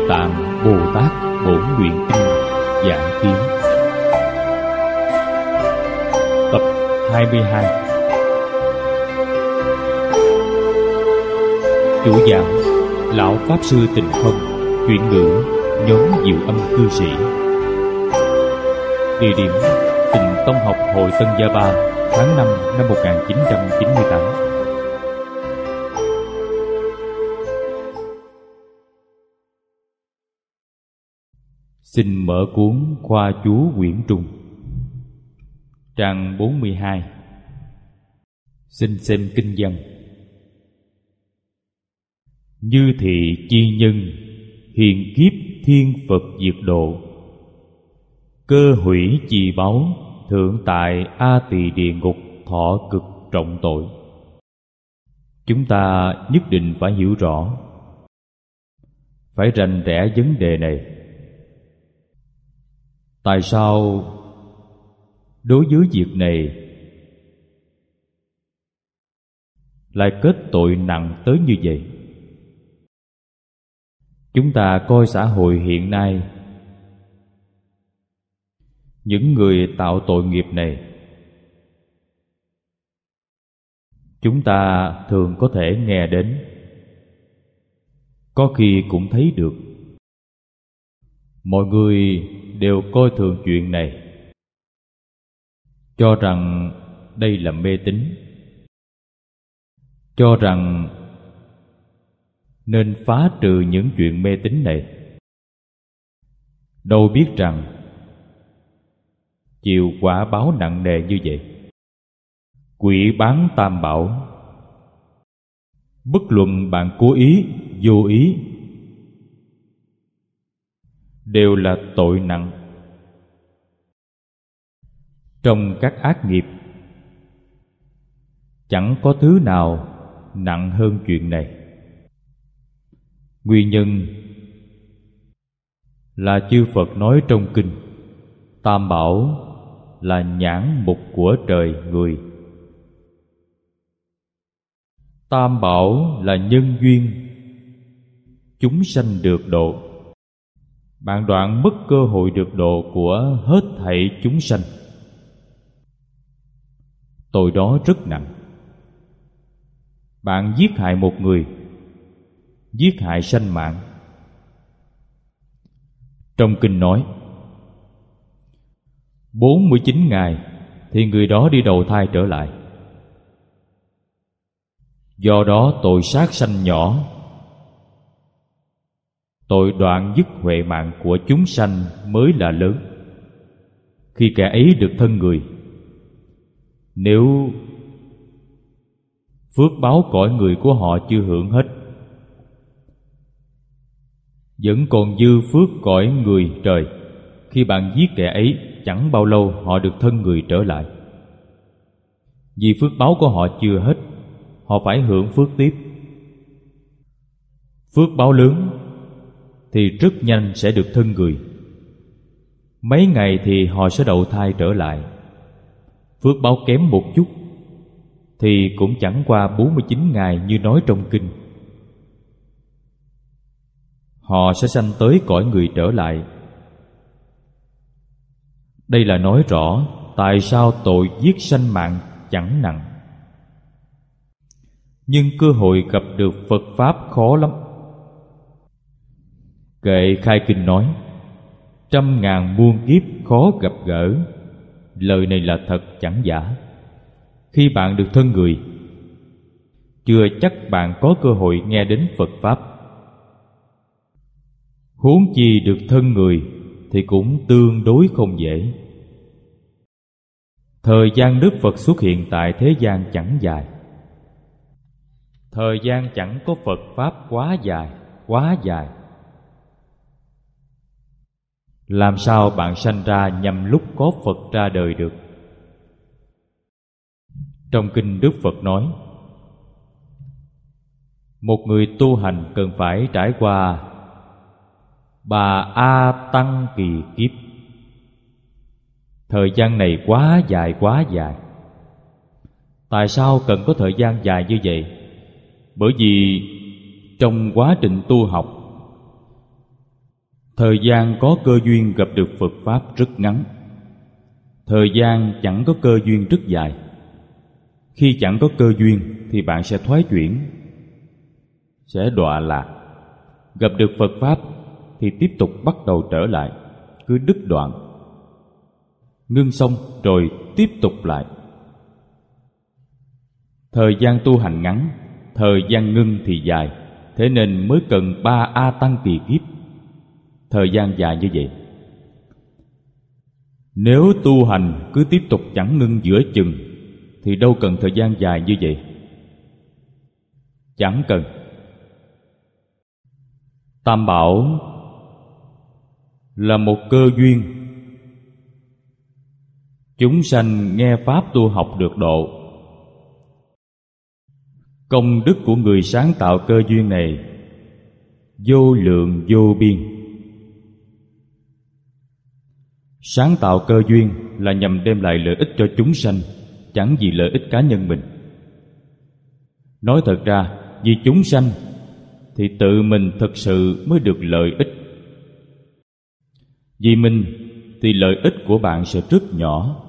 Tạng Bồ Tát Bổn Nguyện Kinh giảng kiến tập 22. Chủ giảng Lão Pháp Sư Tịnh Không, chuyển ngữ nhóm Diệu Âm Cư Sĩ. Địa điểm Tịnh Tông Học Hội Tân Gia Ba, tháng 5 năm 1998. Xin mở cuốn Khoa Chú Quyển Trung, trang 42. Xin xem kinh văn. Như thị chi nhân, hiền kiếp thiên Phật diệt độ, cơ hủy trì báu, thượng tại A Tỳ địa ngục thọ cực trọng tội. Chúng ta nhất định phải hiểu rõ, phải rành rẽ vấn đề này. Tại sao đối với việc này lại kết tội nặng tới như vậy? Chúng ta coi xã hội hiện nay, những người tạo tội nghiệp này, chúng ta thường có thể nghe đến, có khi cũng thấy được. Mọi người đều coi thường chuyện này, cho rằng đây là mê tín, cho rằng nên phá trừ những chuyện mê tín này. Đâu biết rằng chịu quả báo nặng nề như vậy. Quỷ bán tam bảo, bất luận bạn cố ý, vô ý, đều là tội nặng. Trong các ác nghiệp, chẳng có thứ nào nặng hơn chuyện này. Nguyên nhân là chư Phật nói trong kinh, tam bảo là nhãn mục của trời người. Tam bảo là nhân duyên chúng sanh được độ. Bạn đoạn mất cơ hội được độ của hết thảy chúng sanh, tội đó rất nặng. Bạn giết hại một người, giết hại sanh mạng. Trong kinh nói 49 ngày thì người đó đi đầu thai trở lại. Do đó tội sát sanh nhỏ, tội đoạn dứt huệ mạng của chúng sanh mới là lớn. Khi kẻ ấy được thân người, nếu phước báo cõi người của họ chưa hưởng hết, vẫn còn dư phước cõi người trời, khi bạn giết kẻ ấy, chẳng bao lâu họ được thân người trở lại. Vì phước báo của họ chưa hết, họ phải hưởng phước tiếp. Phước báo lớn thì rất nhanh sẽ được thân người. Mấy ngày thì họ sẽ đậu thai trở lại. Phước báo kém một chút thì cũng chẳng qua 49 ngày như nói trong kinh, họ sẽ sanh tới cõi người trở lại. Đây là nói rõ tại sao tội giết sanh mạng chẳng nặng, nhưng cơ hội gặp được Phật Pháp khó lắm. Kệ khai kinh nói, 100.000 muôn kiếp khó gặp gỡ. Lời này là thật chẳng giả. Khi bạn được thân người, chưa chắc bạn có cơ hội nghe đến Phật Pháp. Huống chi được thân người thì cũng tương đối không dễ. Thời gian Đức Phật xuất hiện tại thế gian chẳng dài. Thời gian chẳng có Phật Pháp quá dài, quá dài. Làm sao bạn sanh ra nhằm lúc có Phật ra đời được? Trong kinh Đức Phật nói, một người tu hành cần phải trải qua 3 A Tăng kỳ kiếp. Thời gian này quá dài, quá dài. Tại sao cần có thời gian dài như vậy? Bởi vì trong quá trình tu học, Thời gian có cơ duyên gặp được Phật Pháp rất ngắn. Thời gian chẳng có cơ duyên rất dài. Khi chẳng có cơ duyên thì bạn sẽ thoái chuyển, sẽ đọa lạc. Gặp được Phật Pháp thì tiếp tục bắt đầu trở lại, cứ đứt đoạn. Ngưng xong rồi tiếp tục lại. Thời gian tu hành ngắn, thời gian ngưng thì dài, thế nên mới cần 3 A Tăng kỳ kiếp. Thời gian dài như vậy. Nếu tu hành cứ tiếp tục chẳng ngưng giữa chừng thì đâu cần thời gian dài như vậy. Chẳng cần. Tam bảo là một cơ duyên. Chúng sanh nghe pháp tu học được độ. Công đức của người sáng tạo cơ duyên này vô lượng vô biên. Sáng tạo cơ duyên là nhằm đem lại lợi ích cho chúng sanh, chẳng vì lợi ích cá nhân mình. Nói thật ra, vì chúng sanh thì tự mình thực sự mới được lợi ích. Vì mình thì lợi ích của bạn sẽ rất nhỏ.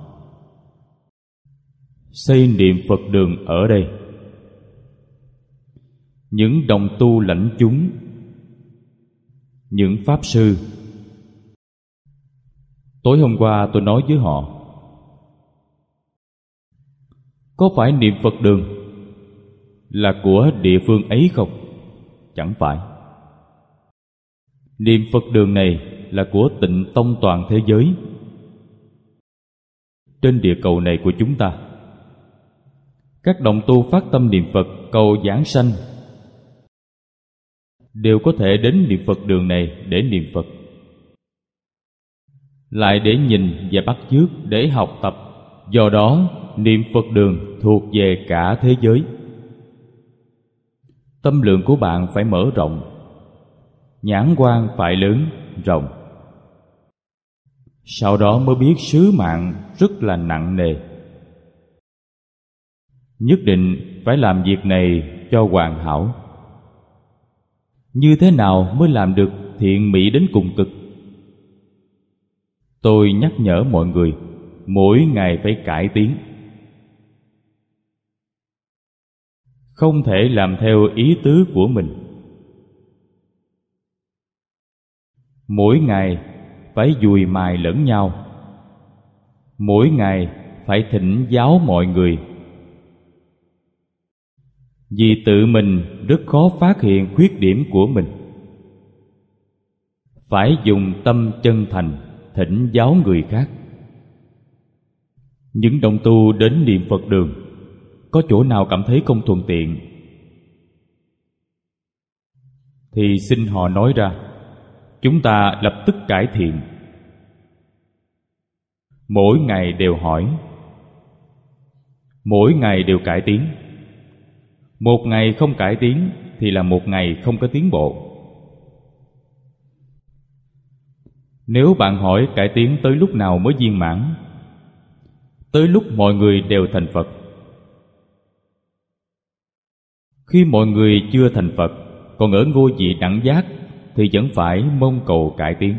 Xây niệm Phật đường ở đây. Những đồng tu lãnh chúng, những pháp sư. Tối hôm qua tôi nói với họ, có phải niệm Phật đường là của địa phương ấy không? Chẳng phải. Niệm Phật đường này là của Tịnh Tông toàn thế giới. Trên địa cầu này của chúng ta, các đồng tu phát tâm niệm Phật cầu giảng sanh đều có thể đến niệm Phật đường này để niệm Phật, lại để nhìn và bắt chước, để học tập. Do đó niệm Phật đường thuộc về cả thế giới. Tâm lượng của bạn phải mở rộng, nhãn quan phải lớn, rộng. Sau đó mới biết sứ mạng rất là nặng nề. Nhất định phải làm việc này cho hoàn hảo. Như thế nào mới làm được thiện mỹ đến cùng cực? Tôi nhắc nhở mọi người mỗi ngày phải cải tiến. Không thể làm theo ý tứ của mình. Mỗi ngày phải dùi mài lẫn nhau. Mỗi ngày phải thỉnh giáo mọi người. Vì tự mình rất khó phát hiện khuyết điểm của mình. Phải dùng tâm chân thành thỉnh giáo người khác. Những đồng tu đến niệm Phật đường, có chỗ nào cảm thấy không thuận tiện thì xin họ nói ra, chúng ta lập tức cải thiện. Mỗi ngày đều hỏi, mỗi ngày đều cải tiến. Một ngày không cải tiến thì là một ngày không có tiến bộ. Nếu bạn hỏi cải tiến tới lúc nào mới viên mãn? Tới lúc mọi người đều thành Phật. Khi mọi người chưa thành Phật, còn ở ngôi vị đẳng giác thì vẫn phải mong cầu cải tiến.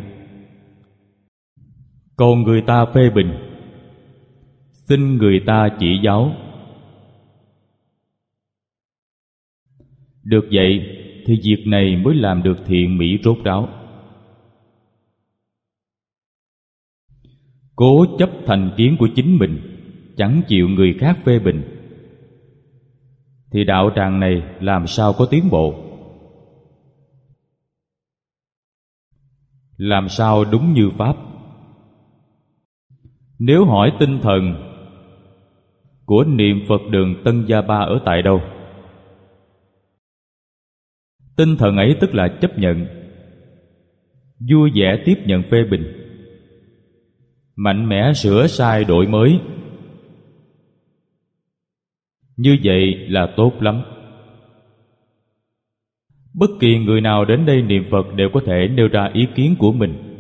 Còn người ta phê bình, xin người ta chỉ giáo. Được vậy thì việc này mới làm được thiện mỹ rốt ráo. Cố chấp thành kiến của chính mình, chẳng chịu người khác phê bình, thì đạo tràng này làm sao có tiến bộ? Làm sao đúng như Pháp? Nếu hỏi tinh thần của niệm Phật đường Tân Gia Ba ở tại đâu? Tinh thần ấy tức là chấp nhận, vui vẻ tiếp nhận phê bình, mạnh mẽ sửa sai đổi mới. Như vậy là tốt lắm. Bất kỳ người nào đến đây niệm Phật đều có thể nêu ra ý kiến của mình.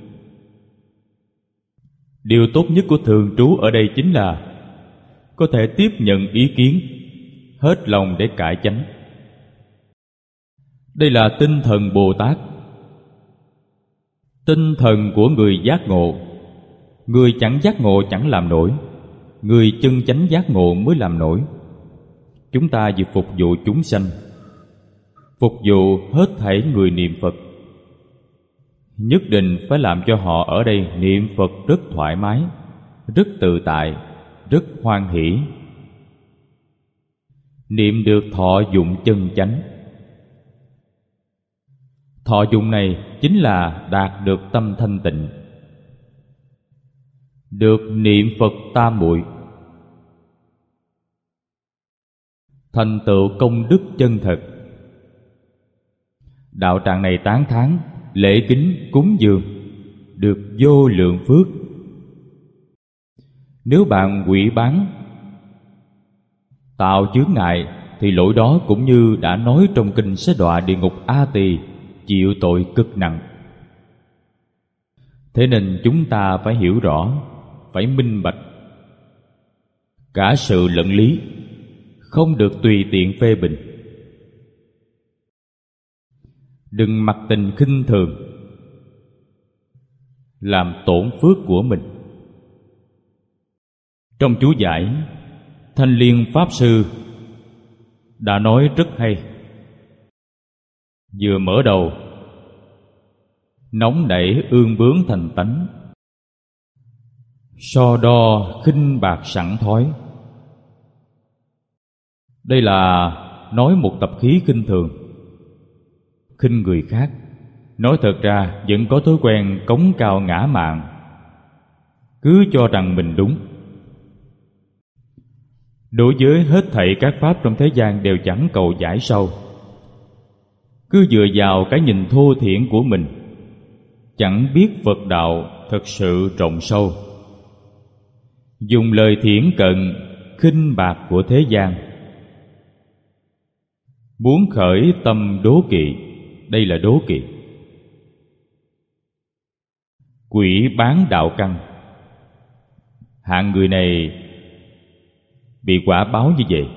Điều tốt nhất của thường trú ở đây chính là có thể tiếp nhận ý kiến, hết lòng để cải chánh. Đây là tinh thần Bồ Tát. Tinh thần của người giác ngộ. Người chẳng giác ngộ chẳng làm nổi, người chân chánh giác ngộ mới làm nổi. Chúng ta việc phục vụ chúng sanh, phục vụ hết thảy người niệm Phật, nhất định phải làm cho họ ở đây niệm Phật rất thoải mái, rất tự tại, rất hoan hỷ. Niệm được thọ dụng chân chánh. Thọ dụng này chính là đạt được tâm thanh tịnh, được niệm Phật tam muội, thành tựu công đức chân thật. Đạo tràng này tán thán, lễ kính, cúng dường, được vô lượng phước. Nếu bạn quỷ bán, tạo chướng ngại, thì lỗi đó cũng như đã nói trong kinh sẽ đọa địa ngục A Tỳ, chịu tội cực nặng. Thế nên chúng ta phải hiểu rõ, phải minh bạch cả sự lẫn lý, không được tùy tiện phê bình. Đừng mặc tình khinh thường, làm tổn phước của mình. Trong chú giải, Thanh Liên Pháp Sư đã nói rất hay. Vừa mở đầu, nóng nảy ương bướng thành tánh, so đo khinh bạc sẵn thói. Đây là nói một tập khí khinh thường, khinh người khác. Nói thật ra vẫn có thói quen cống cao ngã mạn, cứ cho rằng mình đúng. Đối với hết thảy các pháp trong thế gian đều chẳng cầu giải sâu, cứ dựa vào cái nhìn thô thiển của mình, chẳng biết Phật đạo thật sự rộng sâu. Dùng lời thiển cận, khinh bạc của thế gian, muốn khởi tâm đố kỵ. Đây là đố kỵ. Quỷ bán đạo căn, hạng người này bị quả báo như vậy.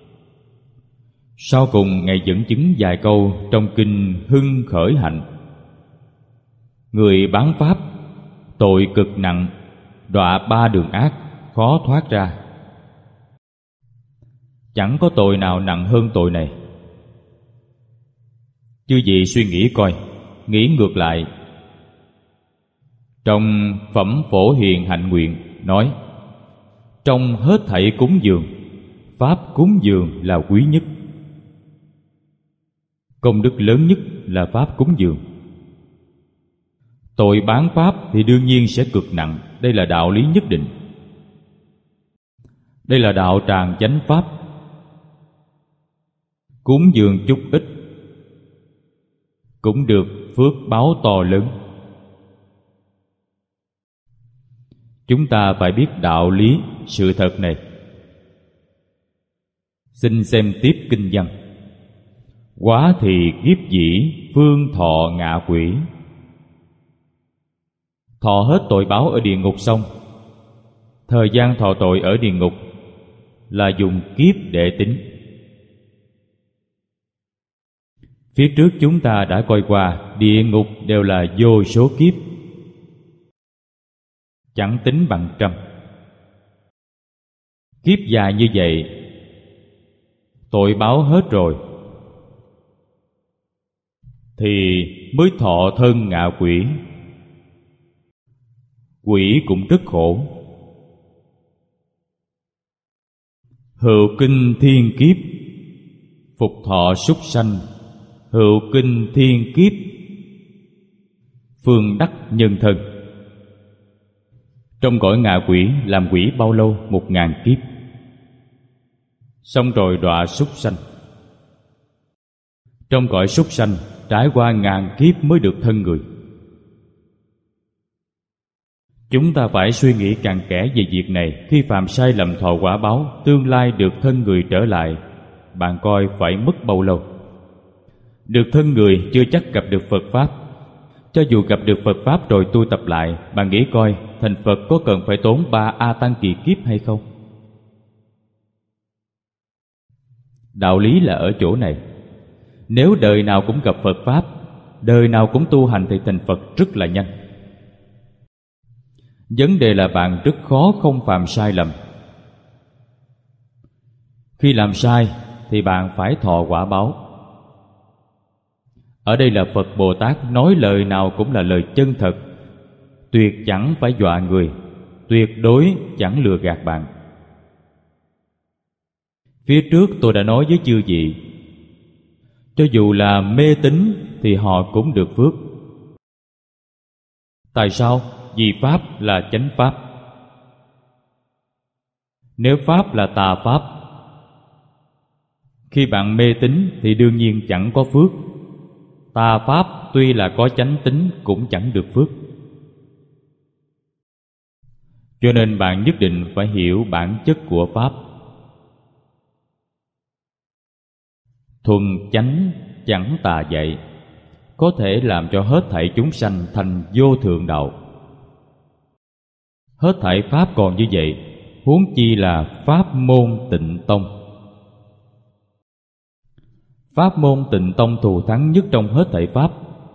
Sau cùng Ngài dẫn chứng vài câu trong kinh Hưng Khởi Hạnh. Người bán pháp, tội cực nặng, đọa ba đường ác, khó thoát ra. Chẳng có tội nào nặng hơn tội này. Chư vị suy nghĩ coi, nghĩ ngược lại. Trong Phẩm Phổ Hiền Hạnh Nguyện nói, trong hết thảy cúng dường, pháp cúng dường là quý nhất. Công đức lớn nhất là pháp cúng dường. Tội bán pháp thì đương nhiên sẽ cực nặng. Đây là đạo lý nhất định. Đây là đạo tràng chánh pháp. Cúng dường chút ít cũng được phước báo to lớn. Chúng ta phải biết đạo lý, sự thật này. Xin xem tiếp kinh văn. Quá thì kiếp dĩ phương thọ ngạ quỷ. Thọ hết tội báo ở địa ngục xong, thời gian thọ tội ở địa ngục là dùng kiếp để tính. Phía trước chúng ta đã coi qua, địa ngục đều là vô số kiếp, chẳng tính bằng trăm. Kiếp dài như vậy, tội báo hết rồi, thì mới thọ thân ngạ quỷ. Quỷ cũng rất khổ. Hữu kinh thiên kiếp, phục thọ súc sanh. Hữu kinh thiên kiếp, phương đắc nhân thân. Trong cõi ngạ quỷ làm quỷ bao lâu? 1000 kiếp. Xong rồi đọa súc sanh. Trong cõi súc sanh trải qua 1000 kiếp mới được thân người. Chúng ta phải suy nghĩ cặn kẽ về việc này. Khi phạm sai lầm thọ quả báo, tương lai được thân người trở lại, bạn coi phải mất bao lâu? Được thân người chưa chắc gặp được Phật Pháp. Cho dù gặp được Phật Pháp rồi tu tập lại, bạn nghĩ coi, thành Phật có cần phải tốn 3 A Tăng kỳ kiếp hay không? Đạo lý là ở chỗ này. Nếu đời nào cũng gặp Phật Pháp, đời nào cũng tu hành thì thành Phật rất là nhanh. Vấn đề là bạn rất khó không phạm sai lầm. Khi làm sai thì bạn phải thọ quả báo. Ở đây là Phật Bồ Tát nói lời nào cũng là lời chân thật, tuyệt chẳng phải dọa người, tuyệt đối chẳng lừa gạt bạn. Phía trước tôi đã nói với chư vị, cho dù là mê tín thì họ cũng được phước. Tại sao? Vì Pháp là chánh Pháp. Nếu Pháp là tà Pháp, khi bạn mê tín thì đương nhiên chẳng có phước. Tà Pháp tuy là có chánh tín cũng chẳng được phước. Cho nên bạn nhất định phải hiểu bản chất của Pháp. Thuần chánh chẳng tà dạy, có thể làm cho hết thảy chúng sanh thành vô thượng đạo. Hết thảy Pháp còn như vậy, huống chi là Pháp môn Tịnh Tông. Pháp môn Tịnh Tông thù thắng nhất trong hết thảy Pháp.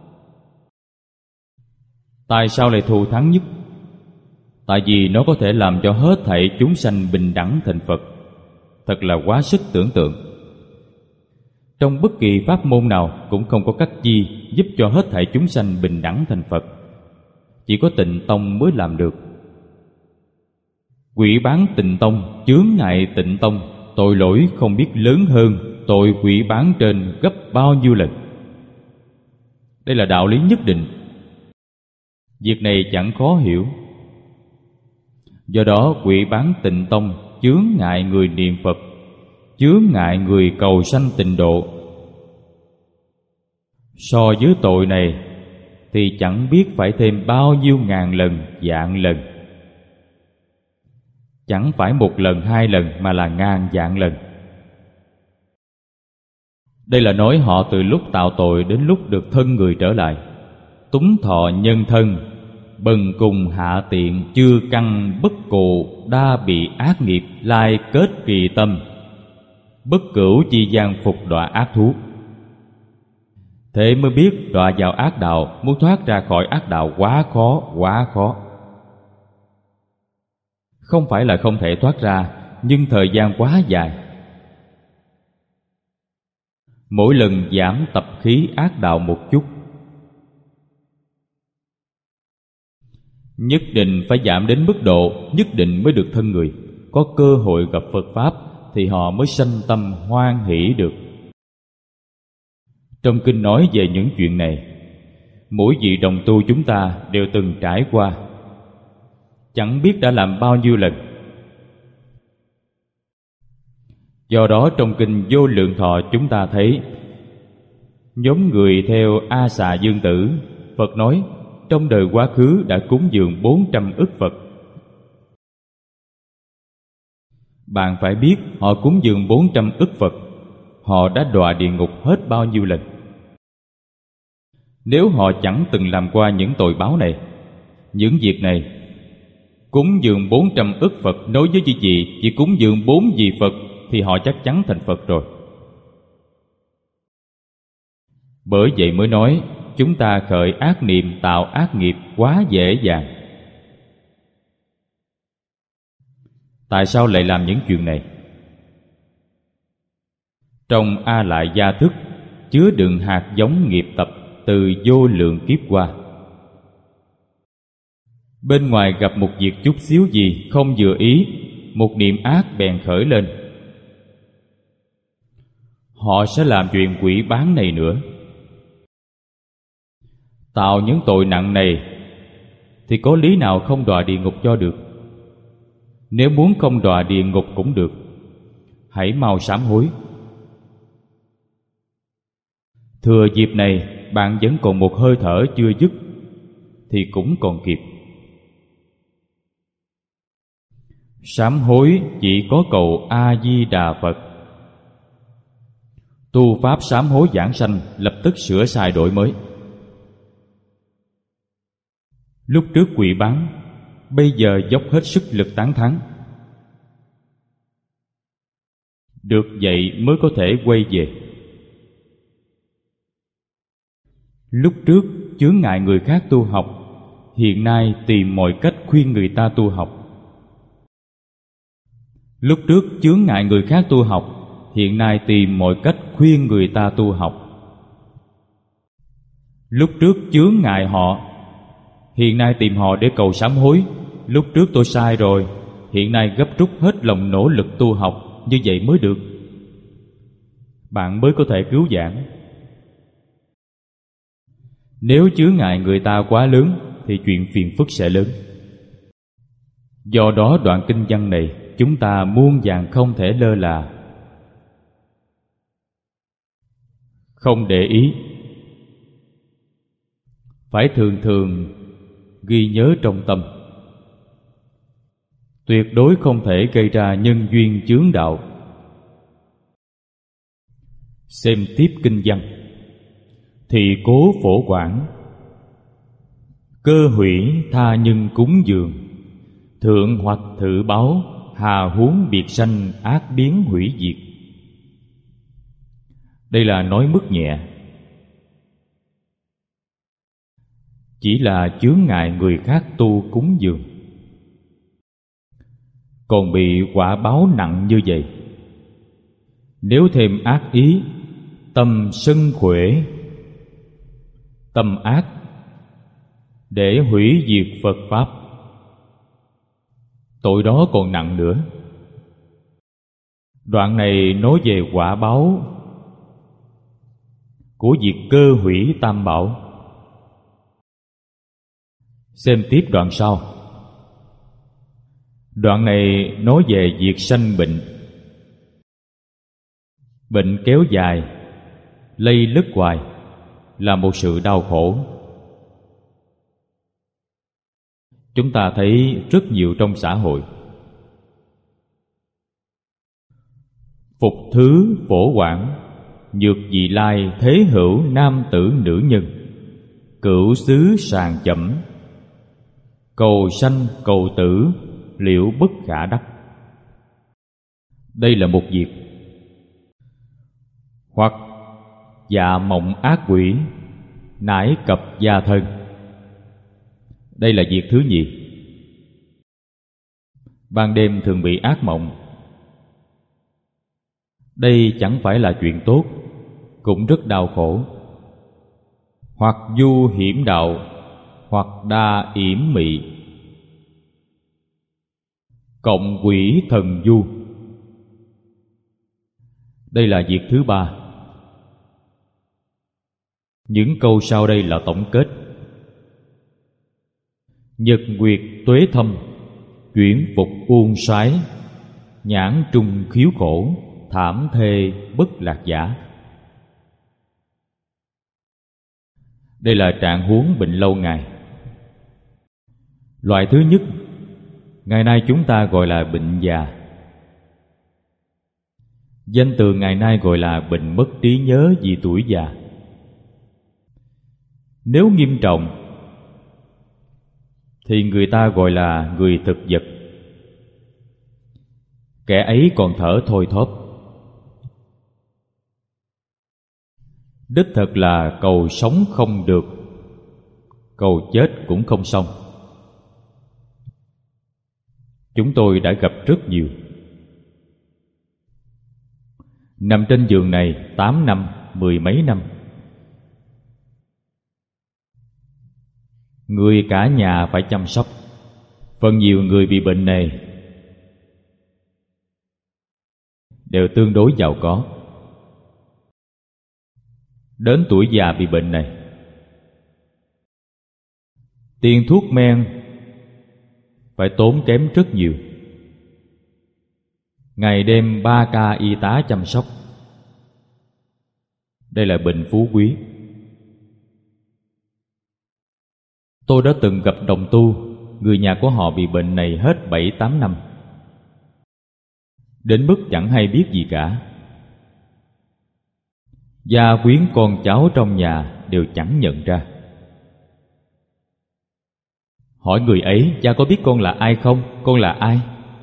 Tại sao lại thù thắng nhất? Tại vì nó có thể làm cho hết thảy chúng sanh bình đẳng thành Phật. Thật là quá sức tưởng tượng. Trong bất kỳ pháp môn nào cũng không có cách gì giúp cho hết thảy chúng sanh bình đẳng thành Phật. Chỉ có Tịnh Tông mới làm được. Quỷ bán Tịnh Tông, chướng ngại Tịnh Tông, tội lỗi không biết lớn hơn tội quỷ bán trên gấp bao nhiêu lần. Đây là đạo lý nhất định. Việc này chẳng khó hiểu. Do đó quỷ bán Tịnh Tông chướng ngại người niệm Phật, chướng ngại người cầu sanh tịnh độ. So với tội này thì chẳng biết phải thêm bao nhiêu ngàn lần, vạn lần. Chẳng phải một lần, hai lần mà là ngàn vạn lần. Đây là nói họ từ lúc tạo tội đến lúc được thân người trở lại, túng thọ nhân thân, bần cùng hạ tiện, chưa căn bất cụ, đa bị ác nghiệp, lai kết kỳ tâm, bất cửu chi gian phục đọa ác thú. Thế mới biết đọa vào ác đạo, muốn thoát ra khỏi ác đạo quá khó, quá khó. Không phải là không thể thoát ra, nhưng thời gian quá dài. Mỗi lần giảm tập khí ác đạo một chút. Nhất định phải giảm đến mức độ nhất định mới được thân người. Có cơ hội gặp Phật Pháp thì họ mới sanh tâm hoan hỷ được. Trong kinh nói về những chuyện này, mỗi vị đồng tu chúng ta đều từng trải qua, chẳng biết đã làm bao nhiêu lần. Do đó trong kinh Vô Lượng Thọ chúng ta thấy nhóm người theo A Xà Dương Tử, Phật nói trong đời quá khứ đã cúng dường 400 ức Phật. Bạn phải biết họ cúng dường 400 ức Phật, họ đã đọa địa ngục hết bao nhiêu lần. Nếu họ chẳng từng làm qua những tội báo này, những việc này, cúng dường 400 ức Phật nói với chị chị chỉ cúng dường 4 vị Phật thì họ chắc chắn thành Phật rồi. Bởi vậy mới nói chúng ta khởi ác niệm tạo ác nghiệp quá dễ dàng. Tại sao lại làm những chuyện này? Trong A Lại Gia Thức chứa đựng hạt giống nghiệp tập từ vô lượng kiếp qua. Bên ngoài gặp một việc chút xíu gì không vừa ý, một niệm ác bèn khởi lên. Họ sẽ làm chuyện quỷ bán này nữa. Tạo những tội nặng này thì có lý nào không đọa địa ngục cho được? Nếu muốn không đọa địa ngục cũng được, hãy mau sám hối. Thừa dịp này bạn vẫn còn một hơi thở chưa dứt thì cũng còn kịp. Sám hối chỉ có cầu A Di Đà Phật. Tu pháp sám hối giảng sanh lập tức sửa sai đổi mới. Lúc trước quỷ bán, bây giờ dốc hết sức lực tán thắng. Được vậy mới có thể quay về. Lúc trước chướng ngại người khác tu học, hiện nay tìm mọi cách khuyên người ta tu học. Lúc trước chướng ngại người khác tu học, hiện nay tìm mọi cách khuyên người ta tu học. Lúc trước chướng ngại họ, hiện nay tìm họ để cầu sám hối. Lúc trước tôi sai rồi, hiện nay gấp rút hết lòng nỗ lực tu học, như vậy mới được. Bạn mới có thể cứu vãn. Nếu chướng ngại người ta quá lớn thì chuyện phiền phức sẽ lớn. Do đó đoạn kinh văn này chúng ta muôn vàn không thể lơ là, không để ý, phải thường thường ghi nhớ trong tâm. Tuyệt đối không thể gây ra nhân duyên chướng đạo. Xem tiếp kinh văn. Thì cố phổ quảng, cơ hủy tha nhân cúng dường, thượng hoặc thử báo, hà huống biệt sanh ác biến hủy diệt. Đây là nói mức nhẹ, chỉ là chướng ngại người khác tu cúng dường, còn bị quả báo nặng như vậy. Nếu thêm ác ý, tâm sân khuể, tâm ác, để hủy diệt Phật Pháp, tội đó còn nặng nữa. Đoạn này nói về quả báo của việc cơ hủy tam bảo. Xem tiếp đoạn sau. Đoạn này nói về việc sanh bệnh. Bệnh kéo dài, lây lất hoài là một sự đau khổ. Chúng ta thấy rất nhiều trong xã hội. Phục thứ phổ quảng, nhược dị lai thế hữu nam tử nữ nhân, cửu xứ sàng chẩm, cầu sanh cầu tử liệu bất khả đắc. Đây là một việc. Hoặc dạ mộng ác quỷ, nải cập gia thân. Đây là việc thứ nhì. Ban đêm thường bị ác mộng. Đây chẳng phải là chuyện tốt, cũng rất đau khổ. Hoặc du hiểm đạo, hoặc đa yểm mị, cộng quỷ thần du. Đây là việc thứ ba. Những câu sau đây là tổng kết. Nhật nguyệt tuế thâm, chuyển phục uôn sái, nhãn trung khiếu khổ, thảm thê bất lạc giả. Đây là trạng huống bệnh lâu ngày. Loại thứ nhất, ngày nay chúng ta gọi là bệnh già. Danh từ ngày nay gọi là bệnh mất trí nhớ vì tuổi già. Nếu nghiêm trọng thì người ta gọi là người thực vật. Kẻ ấy còn thở thôi thóp. Đích thực là cầu sống không được, cầu chết cũng không xong. Chúng tôi đã gặp rất nhiều. Nằm trên giường này 8 năm, 10 mấy năm. Người cả nhà phải chăm sóc. Phần nhiều người bị bệnh này đều tương đối giàu có. Đến tuổi già bị bệnh này, tiền thuốc men phải tốn kém rất nhiều. Ngày đêm 3 ca y tá chăm sóc. Đây là bệnh phú quý. Tôi đã từng gặp đồng tu, người nhà của họ bị bệnh này hết 7-8 năm, đến mức chẳng hay biết gì cả. Gia quyến con cháu trong nhà đều chẳng nhận ra. Hỏi người ấy, cha có biết con là ai không? Con là ai?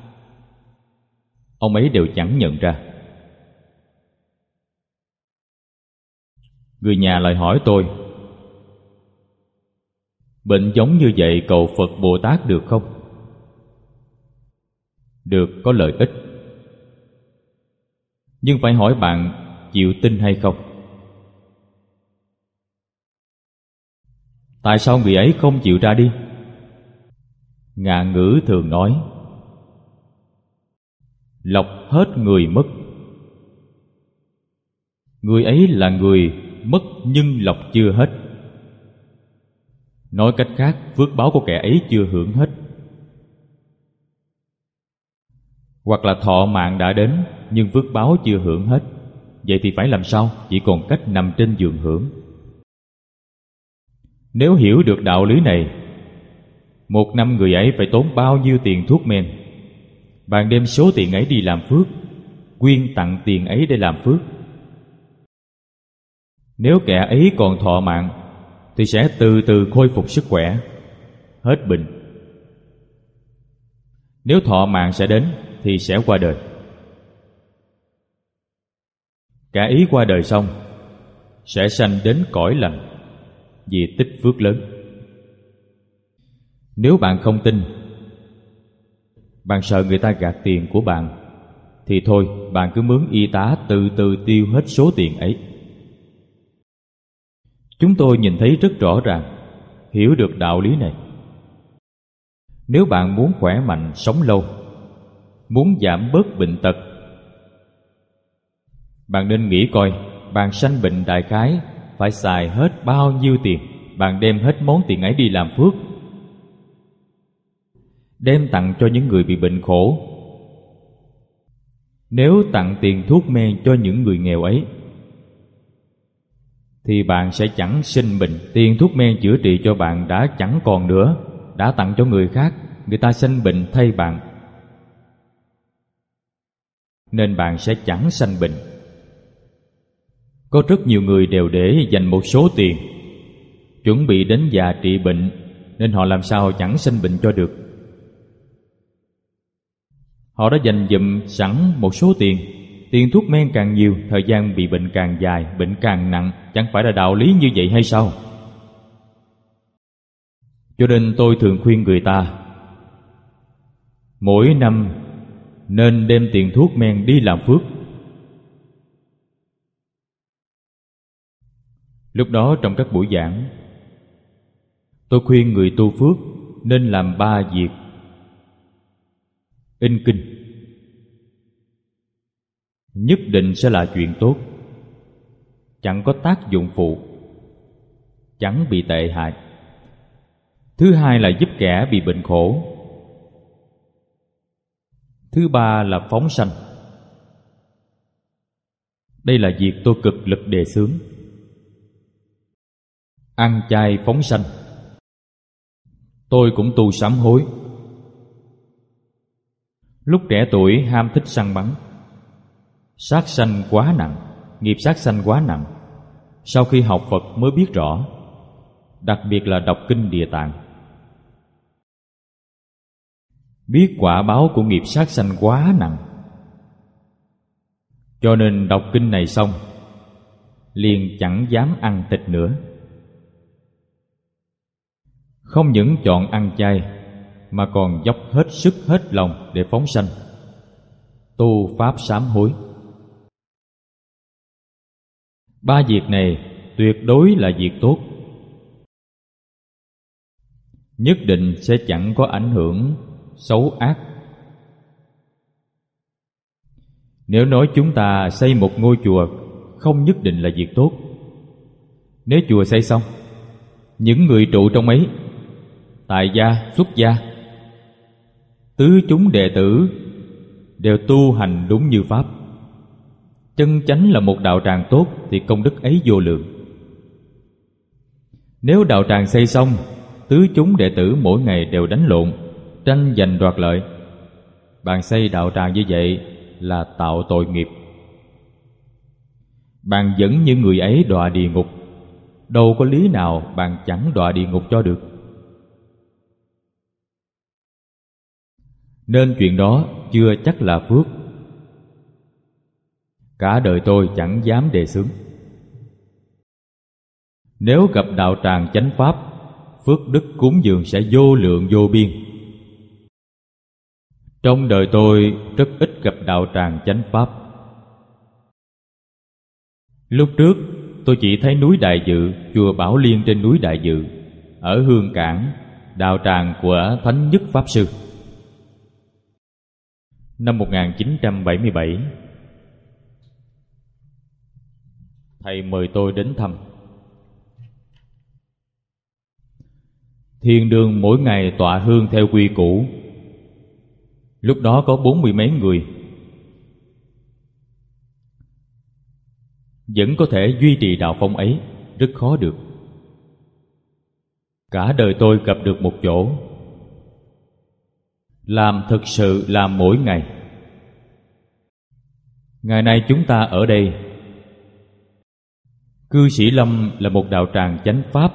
Ông ấy đều chẳng nhận ra. Người nhà lại hỏi tôi, Bệnh giống như vậy cầu Phật Bồ Tát được không? Được, có lợi ích. Nhưng phải hỏi bạn chịu tin hay không. Tại sao người ấy không chịu ra đi? Ngạn ngữ thường nói lọc hết người mất. Người ấy là người mất nhưng lọc chưa hết. Nói cách khác, phước báo của kẻ ấy chưa hưởng hết. Hoặc là thọ mạng đã đến nhưng phước báo chưa hưởng hết. Vậy thì phải làm sao? Chỉ còn cách nằm trên giường hưởng. Nếu hiểu được đạo lý này, một năm người ấy phải tốn bao nhiêu tiền thuốc men, bạn đem số tiền ấy đi làm phước, quyên tặng tiền ấy để làm phước. Nếu kẻ ấy còn thọ mạng thì sẽ từ từ khôi phục sức khỏe, hết bệnh. Nếu thọ mạng sẽ đến thì sẽ qua đời. Kẻ ấy qua đời xong sẽ sanh đến cõi lành vì tích phước lớn. Nếu bạn không tin, bạn sợ người ta gạt tiền của bạn, thì thôi, bạn cứ mướn y tá từ từ tiêu hết số tiền ấy. Chúng tôi nhìn thấy rất rõ ràng, hiểu được đạo lý này. Nếu bạn muốn khỏe mạnh, sống lâu, muốn giảm bớt bệnh tật, bạn nên nghĩ coi bạn sanh bệnh đại khái phải xài hết bao nhiêu tiền. Bạn đem hết món tiền ấy đi làm phước, đem tặng cho những người bị bệnh khổ. Nếu tặng tiền thuốc men cho những người nghèo ấy thì bạn sẽ chẳng sinh bệnh. Tiền thuốc men chữa trị cho bạn đã chẳng còn nữa, đã tặng cho người khác, người ta sanh bệnh thay bạn, nên bạn sẽ chẳng sanh bệnh. Có rất nhiều người đều để dành một số tiền chuẩn bị đến già trị bệnh, nên họ làm sao chẳng sanh bệnh cho được. Họ đã dành dụm sẵn một số tiền. Tiền thuốc men càng nhiều, thời gian bị bệnh càng dài, bệnh càng nặng. Chẳng phải là đạo lý như vậy hay sao? Cho nên tôi thường khuyên người ta mỗi năm nên đem tiền thuốc men đi làm phước. Lúc đó trong các buổi giảng, tôi khuyên người tu phước nên làm 3 việc. In kinh nhất định sẽ là chuyện tốt, chẳng có tác dụng phụ, chẳng bị tệ hại. Thứ hai là giúp kẻ bị bệnh khổ. Thứ ba là phóng sanh. Đây là việc tôi cực lực đề xướng. Ăn chay phóng sanh. Tôi cũng tu sám hối. Lúc trẻ tuổi ham thích săn bắn, sát sanh quá nặng, nghiệp sát sanh quá nặng. Sau khi học Phật mới biết rõ, đặc biệt là đọc kinh Địa Tạng, biết quả báo của nghiệp sát sanh quá nặng. Cho nên đọc kinh này xong liền chẳng dám ăn thịt nữa. Không những chọn ăn chay mà còn dốc hết sức hết lòng để phóng sanh, tu pháp sám hối. 3 việc này tuyệt đối là việc tốt, nhất định sẽ chẳng có ảnh hưởng xấu ác. Nếu nói chúng ta xây một ngôi chùa, không nhất định là việc tốt. Nếu chùa xây xong, những người trụ trong ấy, tại gia, xuất gia, tứ chúng đệ tử đều tu hành đúng như pháp, chân chánh là một đạo tràng tốt, thì công đức ấy vô lượng. Nếu đạo tràng xây xong, tứ chúng đệ tử mỗi ngày đều đánh lộn, tranh giành đoạt lợi, bạn xây đạo tràng như vậy là tạo tội nghiệp. Bạn dẫn những người ấy đọa địa ngục, đâu có lý nào bạn chẳng đọa địa ngục cho được. Nên chuyện đó chưa chắc là phước. Cả đời tôi chẳng dám đề xướng. Nếu gặp đạo tràng chánh pháp, phước đức cúng dường sẽ vô lượng vô biên. Trong đời tôi rất ít gặp đạo tràng chánh pháp. Lúc trước tôi chỉ thấy núi Đại Dự, chùa Bảo Liên trên núi Đại Dự, ở Hương Cảng, đạo tràng của Thánh Nhất Pháp Sư. Năm 1977, thầy mời tôi đến thăm. Thiền đường mỗi ngày tọa hương theo quy củ. Lúc đó có 40 mấy người, vẫn có thể duy trì đạo phong ấy, rất khó được. Cả đời tôi gặp được một chỗ, làm thực sự làm mỗi ngày. Ngày nay chúng ta ở đây, Cư Sĩ Lâm là một đạo tràng chánh pháp,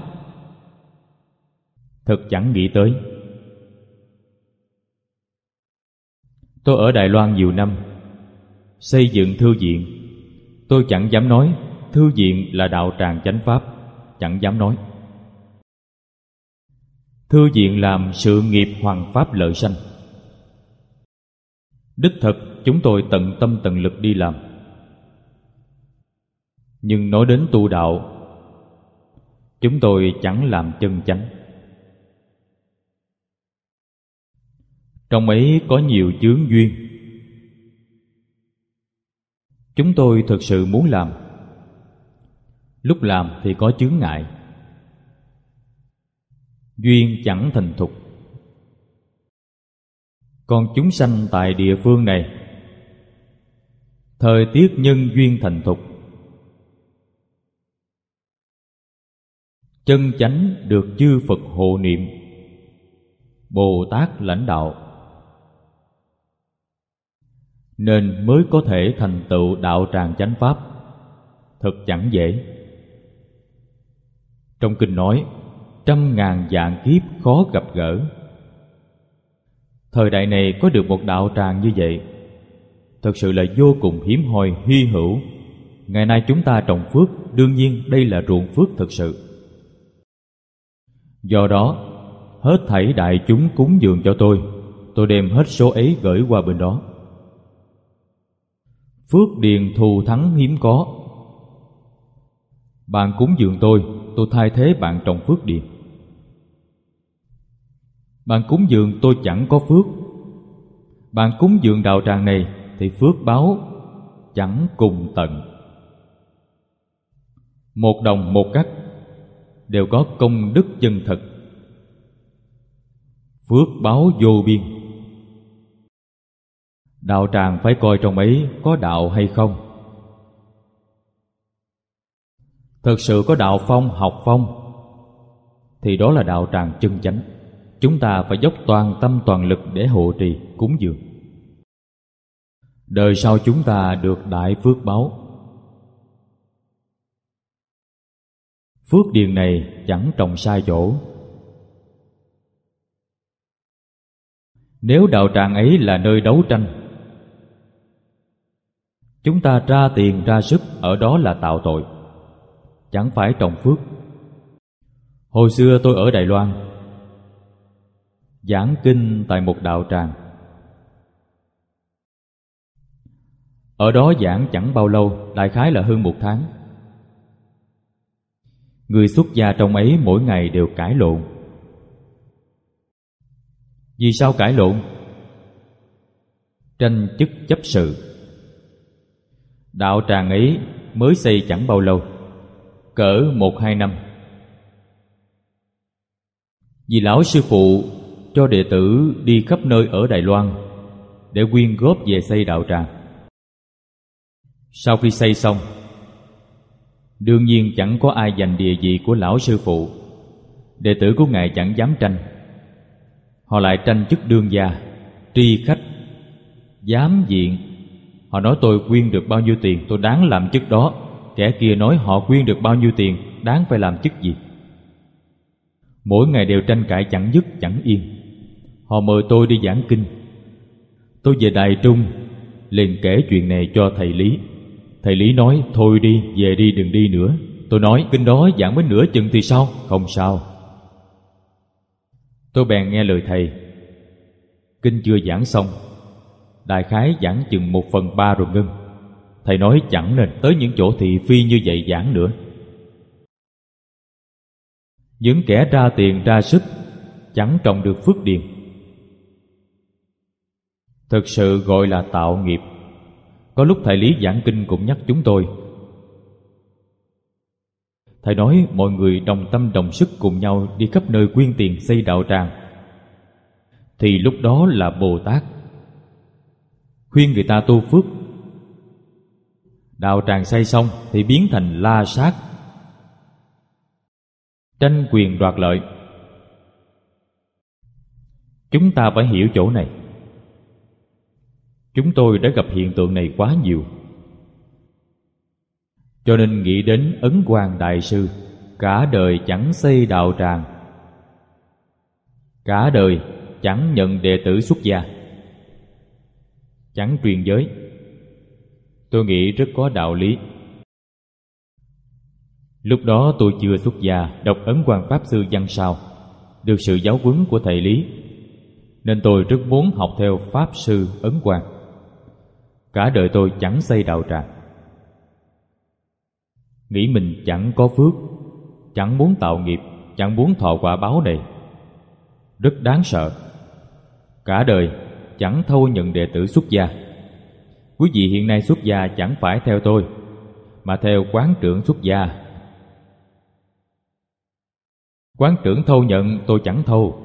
thật chẳng nghĩ tới. Tôi ở Đài Loan nhiều năm, xây dựng thư viện. Tôi chẳng dám nói thư viện là đạo tràng chánh pháp, chẳng dám nói. Thư viện làm sự nghiệp hoằng pháp lợi sanh. Đích thực chúng tôi tận tâm tận lực đi làm. Nhưng nói đến tu đạo, chúng tôi chẳng làm chân chánh. Trong ấy có nhiều chướng duyên. Chúng tôi thực sự muốn làm, lúc làm thì có chướng ngại, duyên chẳng thành thục. Còn chúng sanh tại địa phương này, thời tiết nhân duyên thành thục, chân chánh được chư Phật hộ niệm, Bồ Tát lãnh đạo, nên mới có thể thành tựu đạo tràng chánh pháp. Thật chẳng dễ. Trong kinh nói, 100.000 vạn kiếp khó gặp gỡ. Thời đại này có được một đạo tràng như vậy, thật sự là vô cùng hiếm hoi, hy hữu. Ngày nay chúng ta trồng phước, đương nhiên đây là ruộng phước thực sự. Do đó, hết thảy đại chúng cúng dường cho tôi đem hết số ấy gửi qua bên đó. Phước điền thù thắng hiếm có. Bạn cúng dường tôi thay thế bạn trồng phước điền. Bạn cúng dường tôi chẳng có phước. Bạn cúng dường đạo tràng này thì phước báo chẳng cùng tận. Một đồng một cắt đều có công đức chân thực, phước báo vô biên. Đạo tràng phải coi trong ấy có đạo hay không. Thực sự có đạo phong, học phong, thì đó là đạo tràng chân chánh. Chúng ta phải dốc toàn tâm toàn lực để hộ trì, cúng dường. Đời sau chúng ta được đại phước báo. Phước điền này chẳng trồng sai chỗ. Nếu đạo tràng ấy là nơi đấu tranh, chúng ta ra tiền ra sức ở đó là tạo tội, chẳng phải trồng phước. Hồi xưa tôi ở Đài Loan giảng kinh tại một đạo tràng. Ở đó giảng chẳng bao lâu, đại khái là hơn 1 tháng. Người xuất gia trong ấy mỗi ngày đều cãi lộn. Vì sao cãi lộn? Tranh chức chấp sự. Đạo tràng ấy mới xây chẳng bao lâu, cỡ 1-2 năm. Vì lão sư phụ cho đệ tử đi khắp nơi ở Đài Loan để quyên góp về xây đạo tràng. Sau khi xây xong, đương nhiên chẳng có ai giành địa vị của lão sư phụ. Đệ tử của ngài chẳng dám tranh. Họ lại tranh chức đương gia, tri khách, giám diện. Họ nói tôi quyên được bao nhiêu tiền, tôi đáng làm chức đó. Kẻ kia nói họ quyên được bao nhiêu tiền, đáng phải làm chức gì. Mỗi ngày đều tranh cãi chẳng dứt chẳng yên. Họ mời tôi đi giảng kinh. Tôi về Đài Trung liền kể chuyện này cho thầy Lý. Thầy Lý nói thôi đi, về đi, đừng đi nữa. Tôi nói kinh đó giảng mới nửa chừng thì sao? Không sao. Tôi bèn nghe lời thầy. Kinh chưa giảng xong, đại khái giảng chừng 1/3 rồi ngưng. Thầy nói chẳng nên tới những chỗ thị phi như vậy giảng nữa. Những kẻ ra tiền ra sức chẳng trồng được phước điền. Thực sự gọi là tạo nghiệp. Có lúc thầy Lý giảng kinh cũng nhắc chúng tôi. Thầy nói mọi người đồng tâm đồng sức cùng nhau đi khắp nơi quyên tiền xây đạo tràng, thì lúc đó là Bồ Tát. Khuyên người ta tu phước. Đạo tràng xây xong thì biến thành la sát, tranh quyền đoạt lợi. Chúng ta phải hiểu chỗ này. Chúng tôi đã gặp hiện tượng này quá nhiều. Cho nên nghĩ đến Ấn Quang Đại Sư, cả đời chẳng xây đạo tràng, cả đời chẳng nhận đệ tử xuất gia, chẳng truyền giới. Tôi nghĩ rất có đạo lý. Lúc đó tôi chưa xuất gia, đọc Ấn Quang Pháp Sư văn sao, được sự giáo huấn của thầy Lý, nên tôi rất muốn học theo Pháp Sư Ấn Quang. Cả đời tôi chẳng xây đạo tràng, nghĩ mình chẳng có phước, chẳng muốn tạo nghiệp, chẳng muốn thọ quả báo này. Rất đáng sợ. Cả đời chẳng thâu nhận đệ tử xuất gia. Quý vị hiện nay xuất gia chẳng phải theo tôi, mà theo quán trưởng xuất gia. Quán trưởng thâu nhận, tôi chẳng thâu.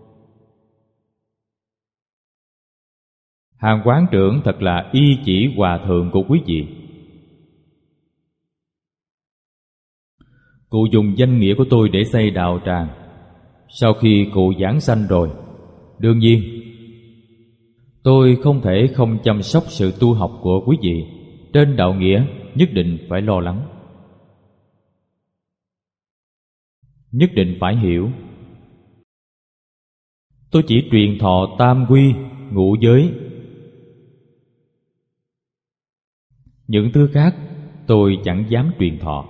Hàng quán trưởng thật là y chỉ hòa thượng của quý vị. Cụ dùng danh nghĩa của tôi để xây đạo tràng. Sau khi cụ giảng sanh rồi, đương nhiên tôi không thể không chăm sóc sự tu học của quý vị. Trên đạo nghĩa nhất định phải lo lắng, nhất định phải hiểu. Tôi chỉ truyền thọ tam quy, ngũ giới. Những thứ khác tôi chẳng dám truyền thọ,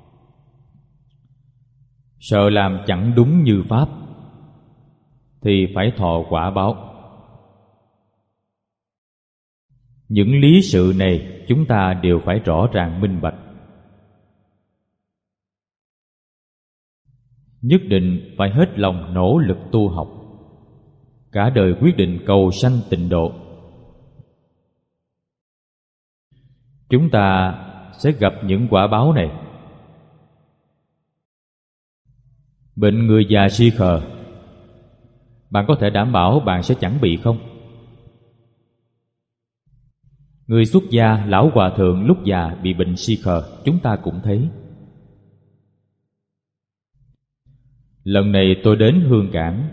sợ làm chẳng đúng như Pháp thì phải thọ quả báo. Những lý sự này chúng ta đều phải rõ ràng minh bạch. Nhất định phải hết lòng nỗ lực tu học, cả đời quyết định cầu sanh tịnh độ. Chúng ta sẽ gặp những quả báo này. Bệnh người già si khờ, bạn có thể đảm bảo bạn sẽ chẳng bị không? Người xuất gia, lão hòa thượng lúc già bị bệnh si khờ, chúng ta cũng thấy. Lần này tôi đến Hương Cảng.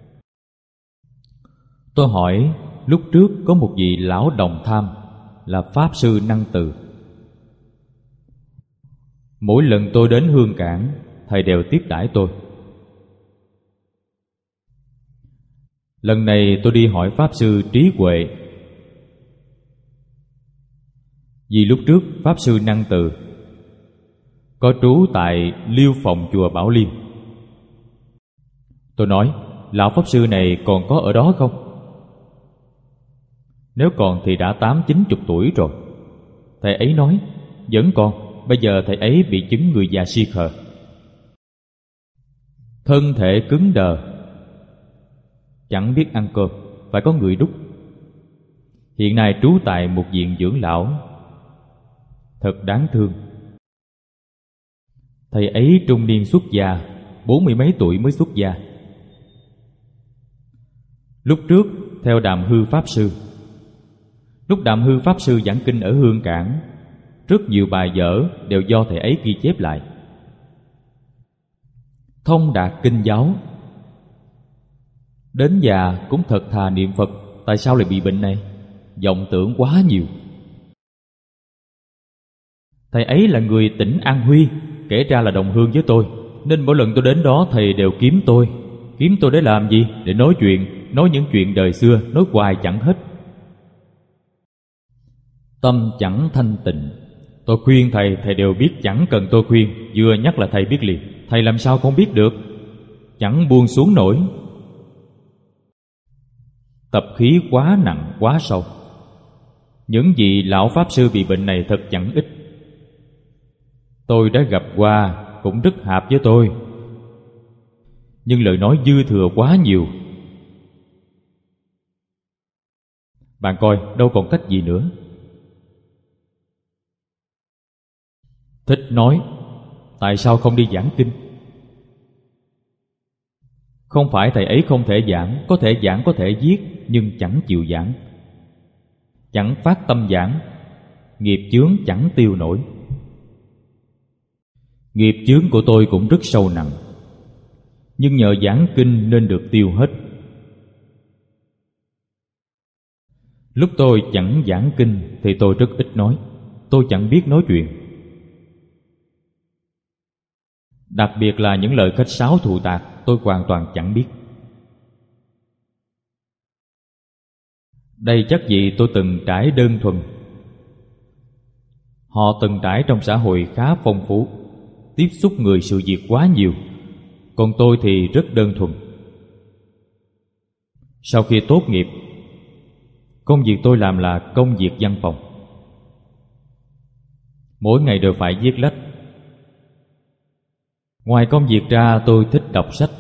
Tôi hỏi lúc trước có một vị lão đồng tham là Pháp Sư Năng Từ. Mỗi lần tôi đến Hương Cảng, thầy đều tiếp đãi tôi. Lần này tôi đi hỏi Pháp Sư Trí Huệ. Vì lúc trước Pháp Sư Năng Từ có trú tại Liêu Phòng chùa Bảo Liên. Tôi nói, lão Pháp Sư này còn có ở đó không? Nếu còn thì đã 80-90 tuổi rồi. Thầy ấy nói, vẫn còn. Bây giờ thầy ấy bị chứng người già si khờ, thân thể cứng đờ, chẳng biết ăn cơm, phải có người đút. Hiện nay trú tại một viện dưỡng lão. Thật đáng thương. Thầy ấy trung niên xuất gia, 40 mấy tuổi mới xuất gia. Lúc trước theo Đàm Hư Pháp Sư. Lúc Đàm Hư Pháp Sư giảng kinh ở Hương Cảng, rất nhiều bài vở đều do thầy ấy ghi chép lại. Thông đạt kinh giáo. Đến già cũng thật thà niệm Phật. Tại sao lại bị bệnh này? Vọng tưởng quá nhiều. Thầy ấy là người tỉnh An Huy, kể ra là đồng hương với tôi, nên mỗi lần tôi đến đó thầy đều kiếm tôi. Kiếm tôi để làm gì? Để nói chuyện, nói những chuyện đời xưa, nói hoài chẳng hết. Tâm chẳng thanh tịnh. Tôi khuyên thầy, thầy đều biết chẳng cần tôi khuyên. Vừa nhắc là thầy biết liền. Thầy làm sao không biết được? Chẳng buông xuống nổi. tập khí quá nặng quá sâu. Những vị lão pháp sư bị bệnh này thật chẳng ít. Tôi đã gặp qua, cũng rất hợp với tôi, nhưng lời nói dư thừa quá nhiều. Bạn coi, đâu còn cách gì nữa. Thích nói, tại sao không đi giảng kinh? Không phải thầy ấy không thể giảng, có thể viết, nhưng chẳng chịu giảng. Chẳng phát tâm giảng, nghiệp chướng chẳng tiêu nổi. Nghiệp chướng của tôi cũng rất sâu nặng, nhưng nhờ giảng kinh nên được tiêu hết. Lúc tôi chẳng giảng kinh thì tôi rất ít nói. Tôi chẳng biết nói chuyện. Đặc biệt là những lời khách sáo thụ tạc, tôi hoàn toàn chẳng biết. Đây chắc gì tôi từng trải đơn thuần. Họ từng trải trong xã hội khá phong phú, tiếp xúc người sự việc quá nhiều, còn tôi thì rất đơn thuần. Sau khi tốt nghiệp, công việc tôi làm là công việc văn phòng. Mỗi ngày đều phải viết lách. Ngoài công việc ra, tôi thích đọc sách.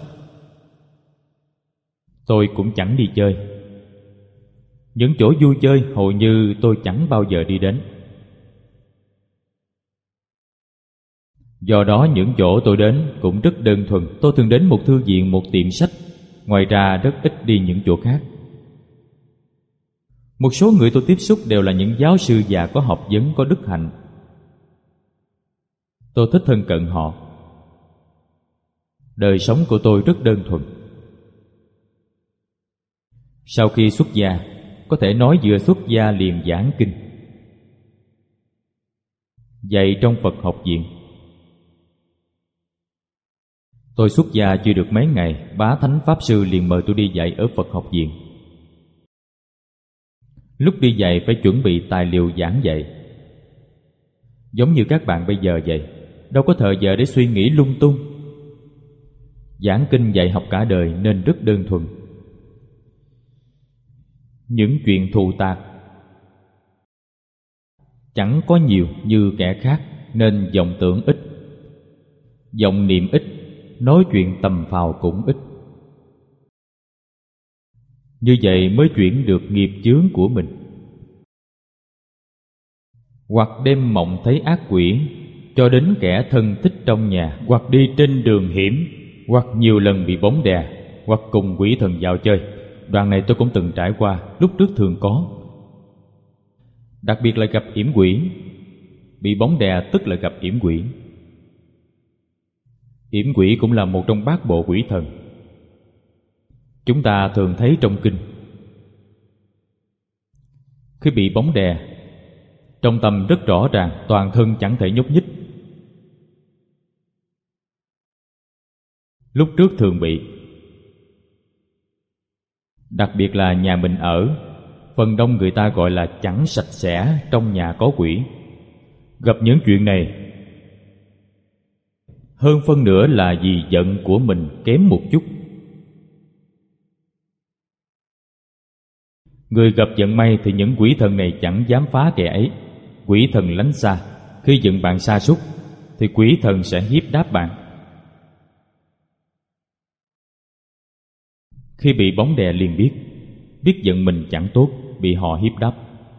Tôi cũng chẳng đi chơi. Những chỗ vui chơi hầu như tôi chẳng bao giờ đi đến. Do đó những chỗ tôi đến cũng rất đơn thuần. Tôi thường đến một thư viện, một tiệm sách. Ngoài ra rất ít đi những chỗ khác. Một số người tôi tiếp xúc đều là những giáo sư già có học vấn, có đức hạnh. Tôi thích thân cận họ. Đời sống của tôi rất đơn thuần. Sau khi xuất gia, có thể nói vừa xuất gia liền giảng kinh, dạy trong Phật học viện. Tôi xuất gia chưa được mấy ngày, bá thánh pháp sư liền mời tôi đi dạy ở Phật học viện. Lúc đi dạy phải chuẩn bị tài liệu giảng dạy, giống như các bạn bây giờ vậy, đâu có thời giờ để suy nghĩ lung tung. Giảng kinh dạy học cả đời nên rất đơn thuần. Những chuyện thù tạc chẳng có nhiều như kẻ khác, nên vọng tưởng ít, vọng niệm ít, nói chuyện tầm phào cũng ít. Như vậy mới chuyển được nghiệp chướng của mình. Hoặc đêm mộng thấy ác quỷ, cho đến kẻ thân thích trong nhà, hoặc đi trên đường hiểm, hoặc nhiều lần bị bóng đè, hoặc cùng quỷ thần dạo chơi. Đoạn này tôi cũng từng trải qua, lúc trước thường có. Đặc biệt là gặp yểm quỷ. Bị bóng đè tức là gặp yểm quỷ. Yểm quỷ cũng là một trong bát bộ quỷ thần. Chúng ta thường thấy trong kinh. Khi bị bóng đè, trong tâm rất rõ ràng, toàn thân chẳng thể nhúc nhích. Lúc trước thường bị. Đặc biệt là nhà mình ở, phần đông người ta gọi là chẳng sạch sẽ, trong nhà có quỷ. Gặp những chuyện này, hơn phân nửa là vì giận của mình kém một chút. Người gặp vận may thì những quỷ thần này chẳng dám phá kẻ ấy. Quỷ thần lánh xa. Khi giận bạn sa sút thì quỷ thần sẽ hiếp đáp bạn. Khi bị bóng đè liền biết giận mình chẳng tốt, bị họ hiếp đáp.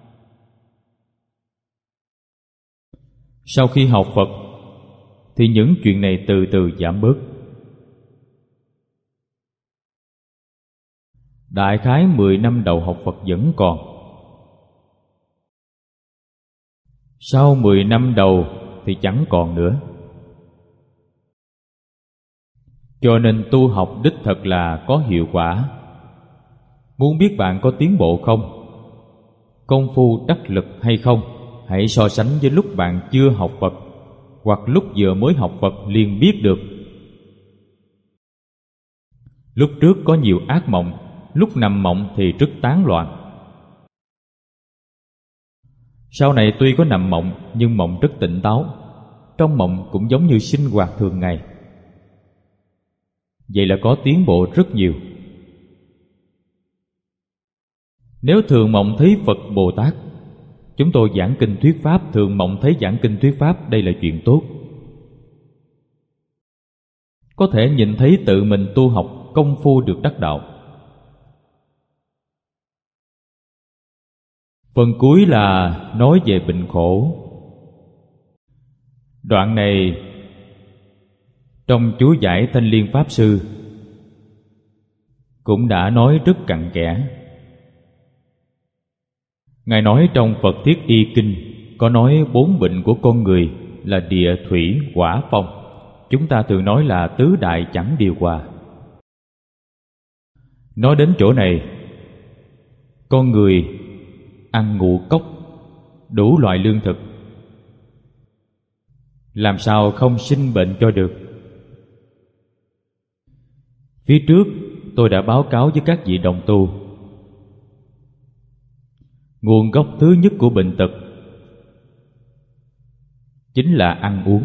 Sau khi học Phật thì những chuyện này từ từ giảm bớt. Đại khái 10 năm đầu học Phật vẫn còn. Sau 10 năm đầu thì chẳng còn nữa. Cho nên tu học đích thật là có hiệu quả. Muốn biết bạn có tiến bộ không, công phu đắc lực hay không, hãy so sánh với lúc bạn chưa học Phật, hoặc lúc vừa mới học Phật liền biết được. Lúc trước có nhiều ác mộng, lúc nằm mộng thì rất tán loạn. Sau này tuy có nằm mộng nhưng mộng rất tỉnh táo, trong mộng cũng giống như sinh hoạt thường ngày. Vậy là có tiến bộ rất nhiều. Nếu thường mộng thấy Phật Bồ Tát, chúng tôi giảng kinh thuyết pháp, thường mộng thấy giảng kinh thuyết pháp, đây là chuyện tốt. Có thể nhìn thấy tự mình tu học công phu được đắc đạo. Phần cuối là nói về bệnh khổ. Đoạn này trong chú giải Thanh Liên Pháp Sư cũng đã nói rất cặn kẽ. Ngài nói trong Phật Thiết Y Kinh có nói 4 bệnh của con người là địa, thủy, hỏa, phong. Chúng ta thường nói là tứ đại chẳng điều hòa. Nói đến chỗ này, con người ăn ngũ cốc, đủ loại lương thực, làm sao không sinh bệnh cho được? Phía trước tôi đã báo cáo với các vị đồng tu, nguồn gốc thứ nhất của bệnh tật chính là ăn uống.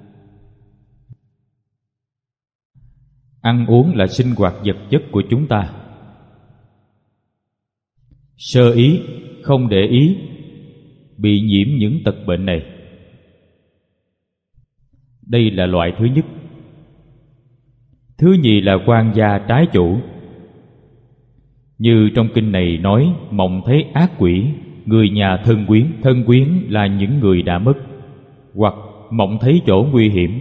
Ăn uống là sinh hoạt vật chất của chúng ta. Sơ ý, không để ý, bị nhiễm những tật bệnh này. Đây là loại thứ nhất. Thứ nhì là quan gia trái chủ. Như trong kinh này nói, mộng thấy ác quỷ, người nhà thân quyến. Thân quyến là những người đã mất, hoặc mộng thấy chỗ nguy hiểm,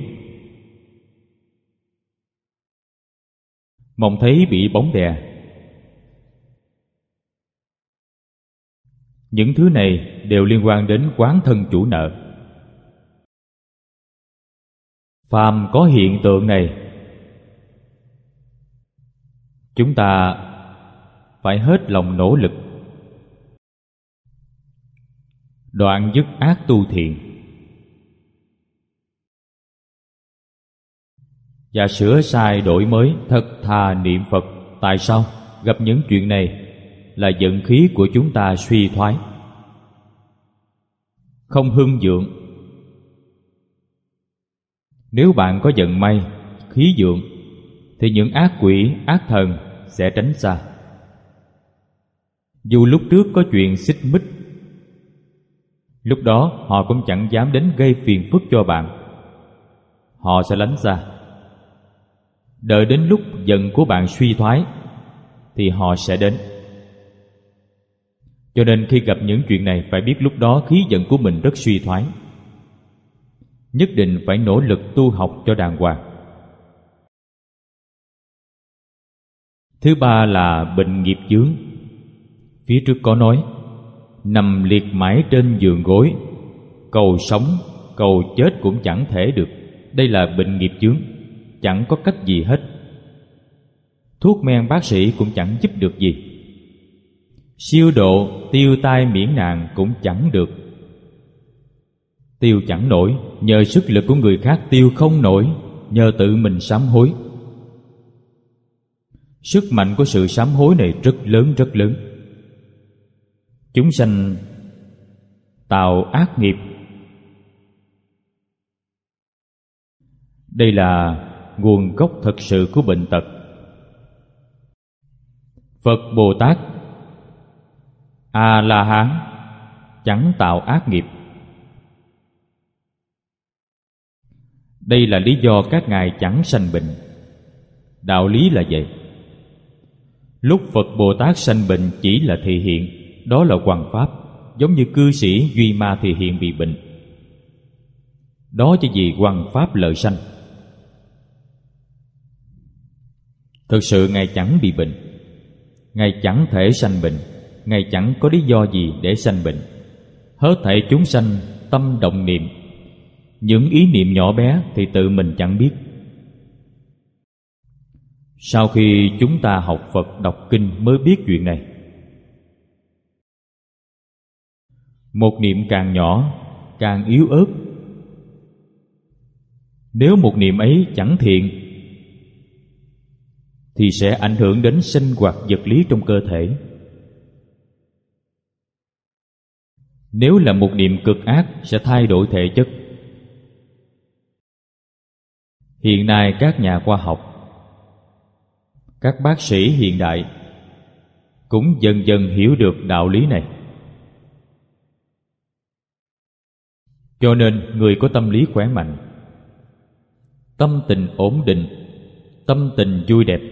mộng thấy bị bóng đè. Những thứ này đều liên quan đến quán thân chủ nợ. Phàm có hiện tượng này, chúng ta phải hết lòng nỗ lực đoạn dứt ác tu thiện và sửa sai đổi mới, thật thà niệm Phật. Tại sao? Gặp những chuyện này là vận khí của chúng ta suy thoái, không hưng vượng. Nếu bạn có vận may, khí vượng, thì những ác quỷ, ác thần sẽ tránh xa. Dù lúc trước có chuyện xích mích, lúc đó họ cũng chẳng dám đến gây phiền phức cho bạn. Họ sẽ lánh xa. Đợi đến lúc vận của bạn suy thoái thì họ sẽ đến. Cho nên khi gặp những chuyện này, phải biết lúc đó khí vận của mình rất suy thoái, nhất định phải nỗ lực tu học cho đàng hoàng. Thứ ba là bệnh nghiệp chướng. Phía trước có nói, nằm liệt mãi trên giường gối, cầu sống, cầu chết cũng chẳng thể được. Đây là bệnh nghiệp chướng, chẳng có cách gì hết. Thuốc men bác sĩ cũng chẳng giúp được gì. Siêu độ, tiêu tai miễn nạn cũng chẳng được. Tiêu chẳng nổi, nhờ sức lực của người khác tiêu không nổi, nhờ tự mình sám hối. Sức mạnh của sự sám hối này rất lớn, rất lớn. Chúng sanh tạo ác nghiệp. Đây là nguồn gốc thật sự của bệnh tật. Phật Bồ Tát A-la-hán chẳng tạo ác nghiệp. Đây là lý do các ngài chẳng sanh bệnh. Đạo lý là vậy. Lúc Phật Bồ Tát sanh bệnh chỉ là thị hiện, đó là hoằng pháp, giống như cư sĩ Duy Ma thị hiện bị bệnh. Đó chỉ vì hoằng pháp lợi sanh. Thực sự ngài chẳng bị bệnh, ngài chẳng thể sanh bệnh, ngài chẳng có lý do gì để sanh bệnh. Hết thảy chúng sanh tâm động niệm, những ý niệm nhỏ bé thì tự mình chẳng biết. Sau khi chúng ta học Phật đọc kinh mới biết chuyện này. Một niệm càng nhỏ, càng yếu ớt. Nếu một niệm ấy chẳng thiện thì sẽ ảnh hưởng đến sinh hoạt vật lý trong cơ thể. Nếu là một niệm cực ác sẽ thay đổi thể chất. Hiện nay các nhà khoa học, các bác sĩ hiện đại cũng dần dần hiểu được đạo lý này. Cho nên người có tâm lý khỏe mạnh, tâm tình ổn định, tâm tình vui đẹp,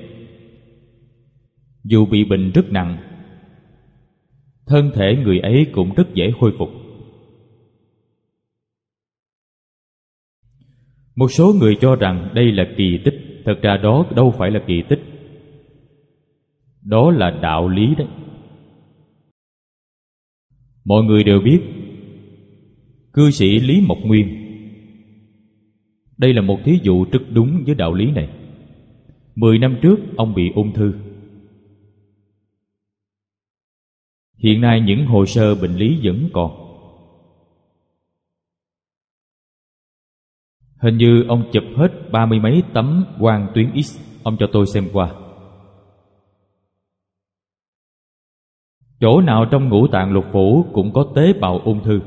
dù bị bệnh rất nặng, thân thể người ấy cũng rất dễ khôi phục. Một số người cho rằng đây là kỳ tích, thật ra đó đâu phải là kỳ tích, đó là đạo lý đấy. Mọi người đều biết cư sĩ Lý Mộc Nguyên. Đây là một thí dụ rất đúng với đạo lý này. 10 năm trước ông bị ung thư. Hiện nay những hồ sơ bệnh lý vẫn còn. Hình như ông chụp hết 30 mấy tấm quang tuyến X, ông cho tôi xem qua. Chỗ nào trong ngũ tạng lục phủ cũng có tế bào ung thư.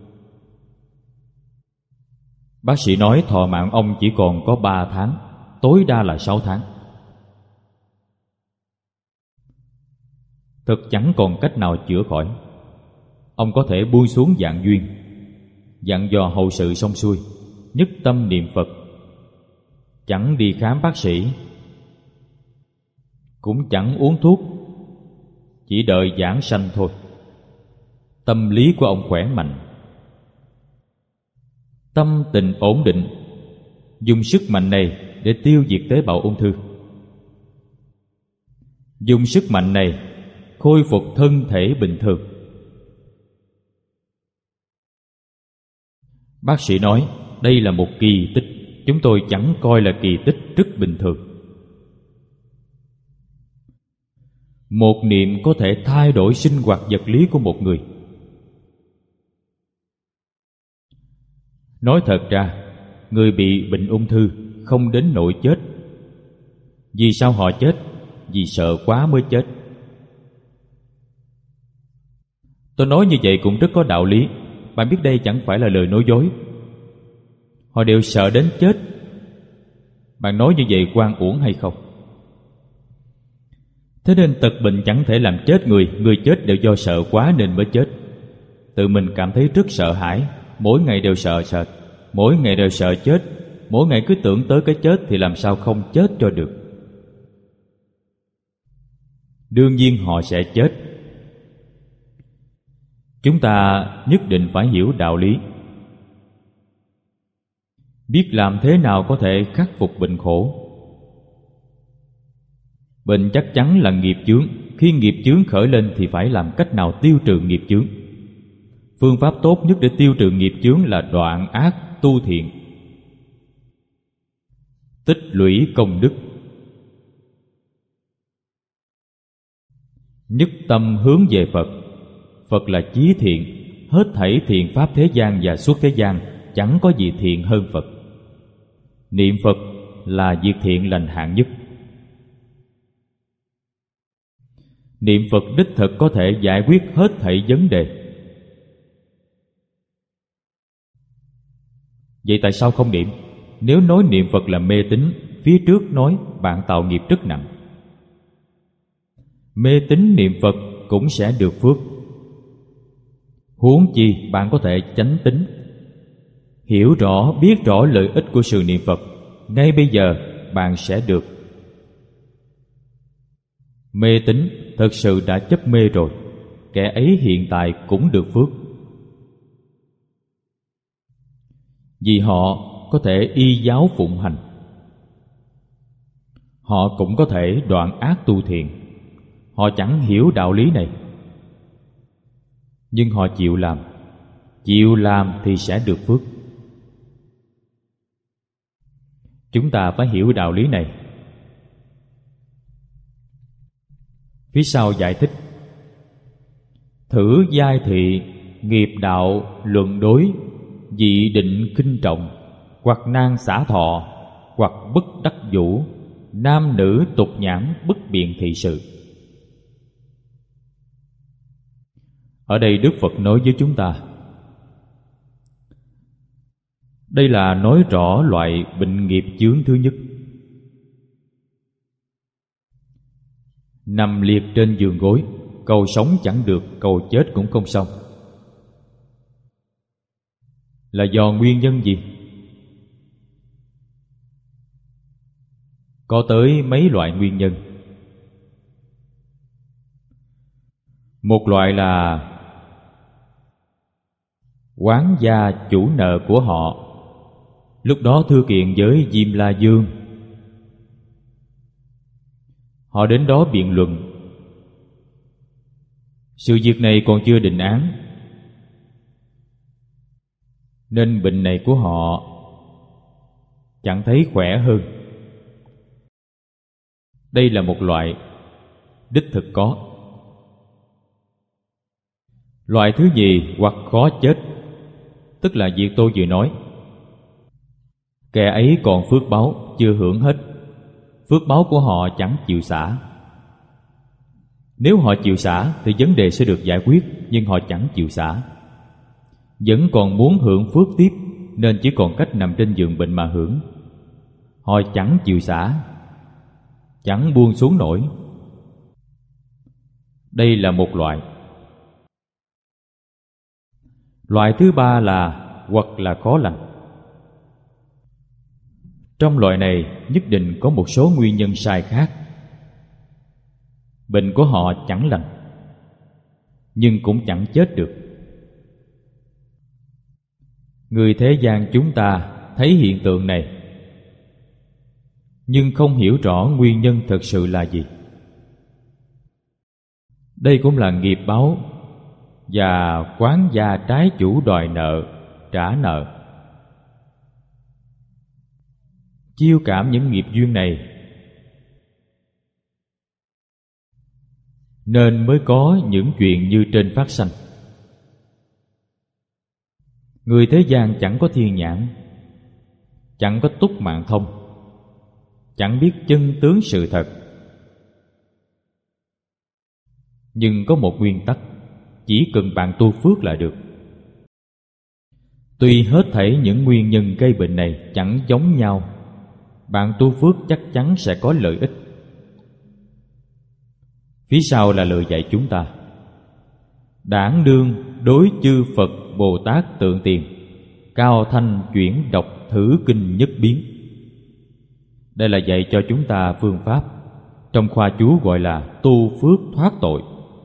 Bác sĩ nói thọ mạng ông chỉ còn có 3 tháng, tối đa là 6 tháng. Thực chẳng còn cách nào chữa khỏi. Ông có thể buông xuống dạng duyên, dặn dò hậu sự xong xuôi, nhất tâm niệm Phật, chẳng đi khám bác sĩ, cũng chẳng uống thuốc, chỉ đợi giảng sanh thôi. Tâm lý của ông khỏe mạnh, tâm tình ổn định, dùng sức mạnh này để tiêu diệt tế bào ung thư. Dùng sức mạnh này khôi phục thân thể bình thường. Bác sĩ nói đây là một kỳ tích. Chúng tôi chẳng coi là kỳ tích, rất bình thường. Một niệm có thể thay đổi sinh hoạt vật lý của một người. Nói thật ra, người bị bệnh ung thư không đến nỗi chết. Vì sao họ chết? Vì sợ quá mới chết. Tôi nói như vậy cũng rất có đạo lý. Bạn biết đây chẳng phải là lời nói dối. Họ đều sợ đến chết. Bạn nói như vậy oan uổng hay không? Thế nên tật bệnh chẳng thể làm chết người. Người chết đều do sợ quá nên mới chết. Tự mình cảm thấy rất sợ hãi, mỗi ngày đều sợ sệt, mỗi ngày đều sợ chết, mỗi ngày cứ tưởng tới cái chết thì làm sao không chết cho được. Đương nhiên họ sẽ chết. Chúng ta nhất định phải hiểu đạo lý, biết làm thế nào có thể khắc phục bệnh khổ. Bệnh chắc chắn là nghiệp chướng. Khi nghiệp chướng khởi lên thì phải làm cách nào tiêu trừ nghiệp chướng. Phương pháp tốt nhất để tiêu trừ nghiệp chướng là đoạn ác tu thiện, tích lũy công đức, nhất tâm hướng về Phật. Phật là chí thiện, hết thảy thiện pháp thế gian và suốt thế gian chẳng có gì thiện hơn Phật. Niệm Phật là việc thiện lành hạng nhất. Niệm Phật đích thực có thể giải quyết hết thảy vấn đề. Vậy tại sao không niệm? Nếu nói niệm Phật là mê tín, phía trước nói bạn tạo nghiệp rất nặng. Mê tín niệm Phật cũng sẽ được phước. Huống chi bạn có thể chánh tín, hiểu rõ, biết rõ lợi ích của sự niệm Phật, ngay bây giờ bạn sẽ được. Mê tín thật sự đã chấp mê rồi, kẻ ấy hiện tại cũng được phước. Vì họ có thể y giáo phụng hành, họ cũng có thể đoạn ác tu thiện. Họ chẳng hiểu đạo lý này, nhưng họ chịu làm thì sẽ được phước. Chúng ta phải hiểu đạo lý này. Phía sau giải thích: thử giai thị, nghiệp đạo luận đối, dị định khinh trọng, hoặc nan xả thọ, hoặc bất đắc vũ, nam nữ tục nhãn bất biện thị sự. Ở đây Đức Phật nói với chúng ta, đây là nói rõ loại bệnh nghiệp chướng thứ nhất. Nằm liệt trên giường gối, cầu sống chẳng được, cầu chết cũng không xong. Là do nguyên nhân gì? Có tới mấy loại nguyên nhân. Một loại là oán gia chủ nợ của họ, lúc đó thưa kiện với Diêm La Dương. Họ đến đó biện luận. Sự việc này còn chưa định án, nên bệnh này của họ chẳng thấy khỏe hơn. Đây là một loại đích thực có. Loại thứ nhì hoặc khó chết, tức là việc tôi vừa nói. Kẻ ấy còn phước báo chưa hưởng hết, phước báo của họ chẳng chịu xả. Nếu họ chịu xả thì vấn đề sẽ được giải quyết, nhưng họ chẳng chịu xả, vẫn còn muốn hưởng phước tiếp, nên chỉ còn cách nằm trên giường bệnh mà hưởng. Họ chẳng chịu xả, chẳng buông xuống nổi. Đây là một loại. Loại thứ ba là hoặc là khó lành. Trong loại này nhất định có một số nguyên nhân sai khác. Bệnh của họ chẳng lành, nhưng cũng chẳng chết được. Người thế gian chúng ta thấy hiện tượng này, nhưng không hiểu rõ nguyên nhân thực sự là gì. Đây cũng là nghiệp báo và quán gia trái chủ đòi nợ, trả nợ. Chiêu cảm những nghiệp duyên này nên mới có những chuyện như trên phát sanh. Người thế gian chẳng có thiên nhãn, chẳng có túc mạng thông, chẳng biết chân tướng sự thật. Nhưng có một nguyên tắc, chỉ cần bạn tu phước là được. Tuy hết thảy những nguyên nhân gây bệnh này chẳng giống nhau, bạn tu phước chắc chắn sẽ có lợi ích. Phía sau là lời dạy chúng ta: đản đương đối chư Phật Bồ Tát tượng tiền, cao thanh chuyển đọc thử kinh nhất biến. Đây là dạy cho chúng ta phương pháp, trong khoa chú gọi là tu phước thoát tội.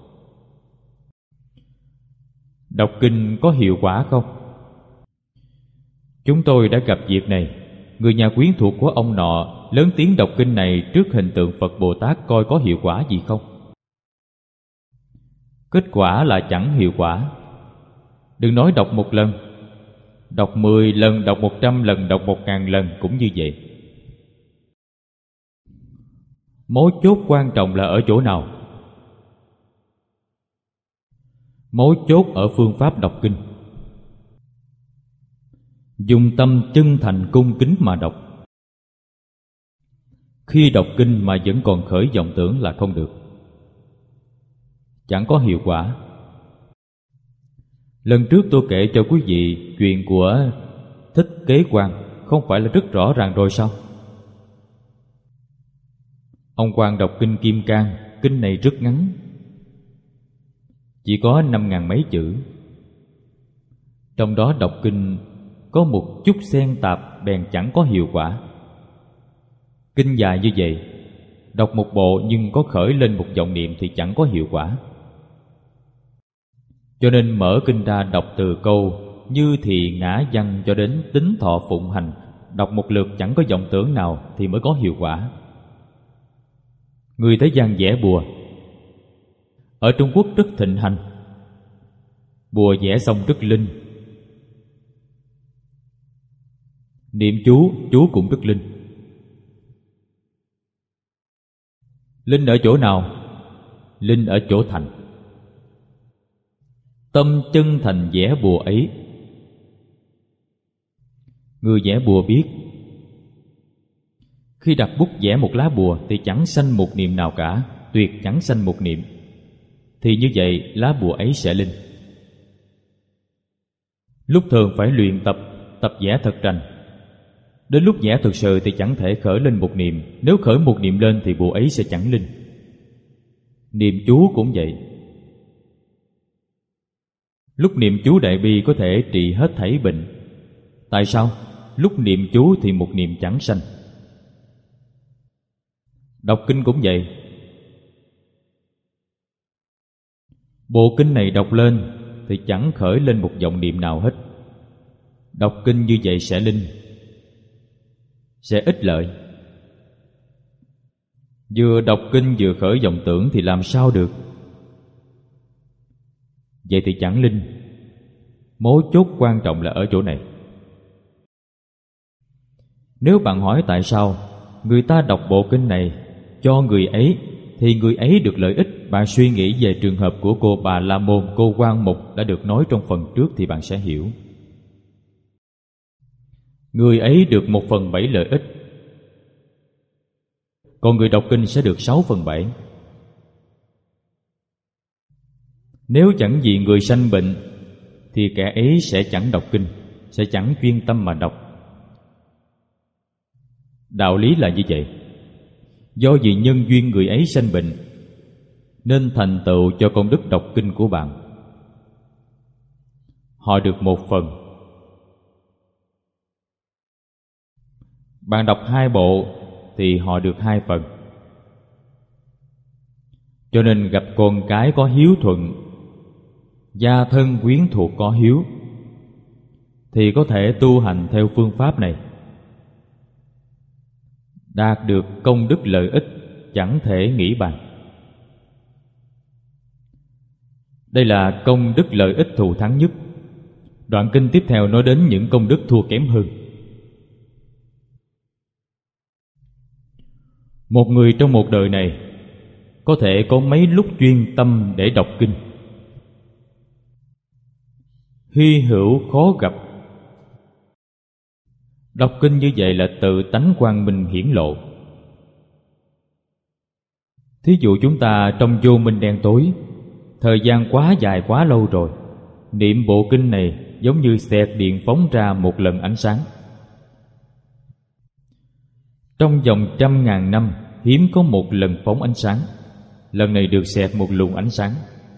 Đọc kinh có hiệu quả không? Chúng tôi đã gặp việc này. Người nhà quyến thuộc của ông nọ lớn tiếng đọc kinh này trước hình tượng Phật Bồ Tát coi có hiệu quả gì không. Kết quả là chẳng hiệu quả. Đừng nói đọc một lần, đọc 10 lần, đọc 100 lần, đọc 1000 lần cũng như vậy. Mấu chốt quan trọng là ở chỗ nào? Mấu chốt ở phương pháp đọc kinh. Dùng tâm chân thành cung kính mà đọc. Khi đọc kinh mà vẫn còn khởi vọng tưởng là không được, chẳng có hiệu quả. Lần trước tôi kể cho quý vị chuyện của Thích Kế Quang, không phải là rất rõ ràng rồi sao? Ông Quang đọc kinh Kim Cang. Kinh này rất ngắn, chỉ có 5.000 mấy chữ. Trong đó đọc kinh có một chút xen tạp bèn chẳng có hiệu quả. Kinh dài như vậy, đọc một bộ nhưng có khởi lên một vọng niệm thì chẳng có hiệu quả. Cho nên mở kinh ra đọc từ câu như thị ngã văn cho đến tính thọ phụng hành, đọc một lượt chẳng có vọng tưởng nào thì mới có hiệu quả. Người thế gian vẽ bùa, ở Trung Quốc rất thịnh hành. Bùa vẽ xong rất linh, niệm chú cũng rất linh. Linh ở chỗ nào? Linh ở chỗ thành. Tâm chân thành vẽ bùa ấy. Người vẽ bùa biết, khi đặt bút vẽ một lá bùa thì chẳng sanh một niệm nào cả, tuyệt chẳng sanh một niệm, thì như vậy lá bùa ấy sẽ linh. Lúc thường phải luyện tập vẽ thật rành. Đến lúc vẽ thực sự thì chẳng thể khởi lên một niệm. Nếu khởi một niệm lên thì bùa ấy sẽ chẳng linh. Niệm chú cũng vậy. Lúc niệm chú Đại Bi có thể trị hết thảy bệnh. Tại sao? Lúc niệm chú thì một niệm chẳng sanh. Đọc kinh cũng vậy. Bộ kinh này đọc lên thì chẳng khởi lên một vọng niệm nào hết. Đọc kinh như vậy sẽ linh, sẽ ích lợi. Vừa đọc kinh vừa khởi vọng tưởng thì làm sao được? Vậy thì chẳng linh. Mấu chốt quan trọng là ở chỗ này. Nếu bạn hỏi tại sao người ta đọc bộ kinh này cho người ấy thì người ấy được lợi ích, bạn suy nghĩ về trường hợp của cô Bà La Môn, cô Quan Mục đã được nói trong phần trước thì bạn sẽ hiểu. Người ấy được 1/7 lợi ích, còn người đọc kinh sẽ được 6/7. Nếu chẳng vì người sanh bệnh thì kẻ ấy sẽ chẳng đọc kinh, sẽ chẳng chuyên tâm mà đọc. Đạo lý là như vậy. Do vì nhân duyên người ấy sanh bệnh nên thành tựu cho công đức đọc kinh của bạn. Họ được 1 phần. Bạn đọc 2 bộ thì họ được 2 phần. Cho nên gặp con cái có hiếu thuận, gia thân quyến thuộc có hiếu thì có thể tu hành theo phương pháp này, đạt được công đức lợi ích chẳng thể nghĩ bàn. Đây là công đức lợi ích thù thắng nhất. Đoạn kinh tiếp theo nói đến những công đức thua kém hơn. Một người trong một đời này có thể có mấy lúc chuyên tâm để đọc kinh. Hy hữu khó gặp. Đọc kinh như vậy là tự tánh quang minh hiển lộ. Thí dụ chúng ta trong vô minh đen tối, thời gian quá dài quá lâu rồi, niệm bộ kinh này giống như xẹt điện phóng ra một lần ánh sáng. Trong vòng 100.000 năm hiếm có một lần phóng ánh sáng. Lần này được xẹt một luồng ánh sáng.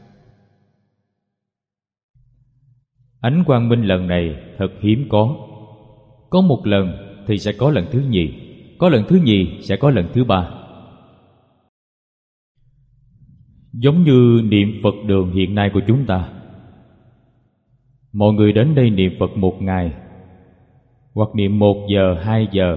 Ánh quang minh lần này thật hiếm có. Có một lần thì sẽ có lần thứ nhì, có lần thứ nhì sẽ có lần thứ ba. Giống như niệm Phật đường hiện nay của chúng ta. Mọi người đến đây niệm Phật 1 ngày, hoặc niệm 1 giờ, 2 giờ,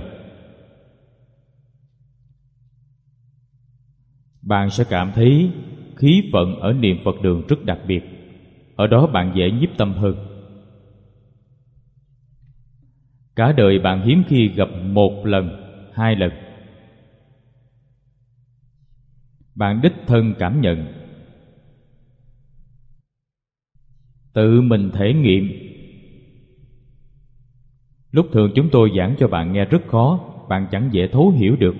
bạn sẽ cảm thấy khí vận ở niệm Phật đường rất đặc biệt. Ở đó bạn dễ nhiếp tâm hơn. Cả đời bạn hiếm khi gặp 1 lần, 2 lần. Bạn đích thân cảm nhận, tự mình thể nghiệm. Lúc thường chúng tôi giảng cho bạn nghe rất khó, bạn chẳng dễ thấu hiểu được.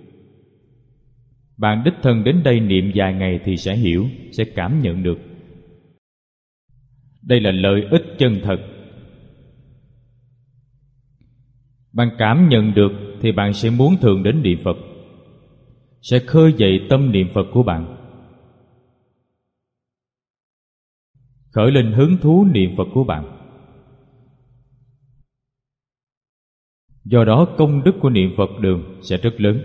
Bạn đích thân đến đây niệm vài ngày thì sẽ hiểu, sẽ cảm nhận được. Đây là lợi ích chân thật. Bạn cảm nhận được thì bạn sẽ muốn thường đến niệm Phật, sẽ khơi dậy tâm niệm Phật của bạn, khởi lên hứng thú niệm Phật của bạn. Do đó công đức của niệm Phật đường sẽ rất lớn.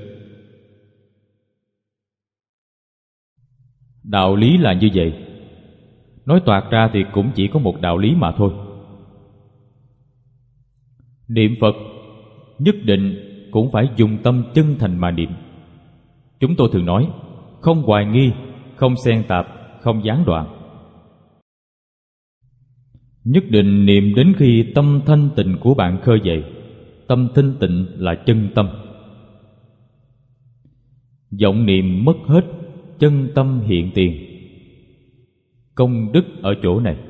Đạo lý là như vậy. Nói toạc ra thì cũng chỉ có một đạo lý mà thôi. Niệm Phật nhất định cũng phải dùng tâm chân thành mà niệm. Chúng tôi thường nói, không hoài nghi, không xen tạp, không gián đoạn. Nhất định niệm đến khi tâm thanh tịnh của bạn khơi dậy. Tâm thanh tịnh là chân tâm. Vọng niệm mất hết, chân tâm hiện tiền. Công đức ở chỗ này.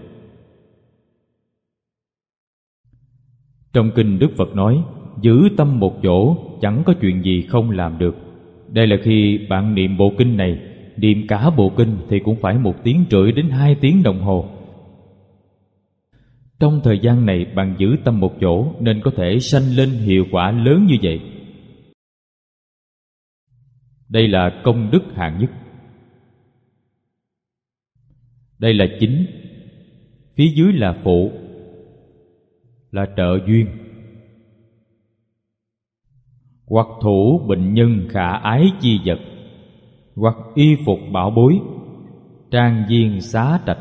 Trong kinh Đức Phật nói, giữ tâm một chỗ, chẳng có chuyện gì không làm được. Đây là khi bạn niệm bộ kinh này, niệm cả bộ kinh thì cũng phải 1 tiếng rưỡi đến 2 tiếng đồng hồ. Trong thời gian này bạn giữ tâm một chỗ nên có thể sanh lên hiệu quả lớn như vậy. Đây là công đức hạng nhất. Đây là chính. phía dưới là phụ, là trợ duyên. Hoặc thủ bệnh nhân khả ái chi vật, hoặc y phục bảo bối, trang viên xá trạch.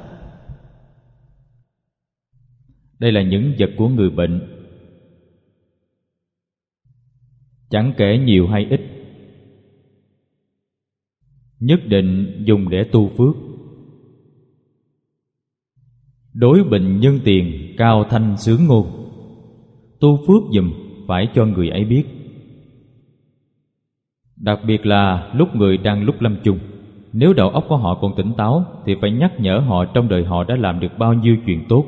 Đây là những vật của người bệnh, chẳng kể nhiều hay ít, nhất định dùng để tu phước. Đối bệnh nhân tiền cao thanh sướng ngôn, tu phước giùm phải cho người ấy biết. Đặc biệt là lúc người đang lúc lâm chung, nếu đầu óc của họ còn tỉnh táo thì phải nhắc nhở họ trong đời họ đã làm được bao nhiêu chuyện tốt.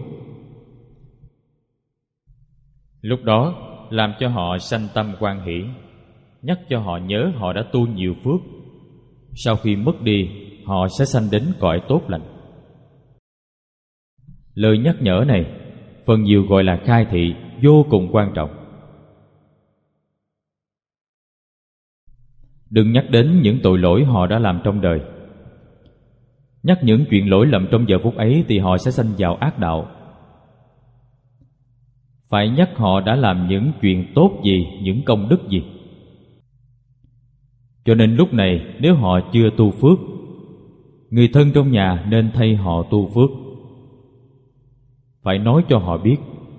Lúc đó làm cho họ sanh tâm hoan hỷ, nhắc cho họ nhớ họ đã tu nhiều phước. Sau khi mất đi, họ sẽ sanh đến cõi tốt lành. Lời nhắc nhở này phần nhiều gọi là khai thị, vô cùng quan trọng. Đừng nhắc đến những tội lỗi họ đã làm trong đời. Nhắc những chuyện lỗi lầm trong giờ phút ấy thì họ sẽ sanh vào ác đạo. Phải nhắc họ đã làm những chuyện tốt gì, những công đức gì. Cho nên lúc này nếu họ chưa tu phước, người thân trong nhà nên thay họ tu phước. Phải nói cho họ biết: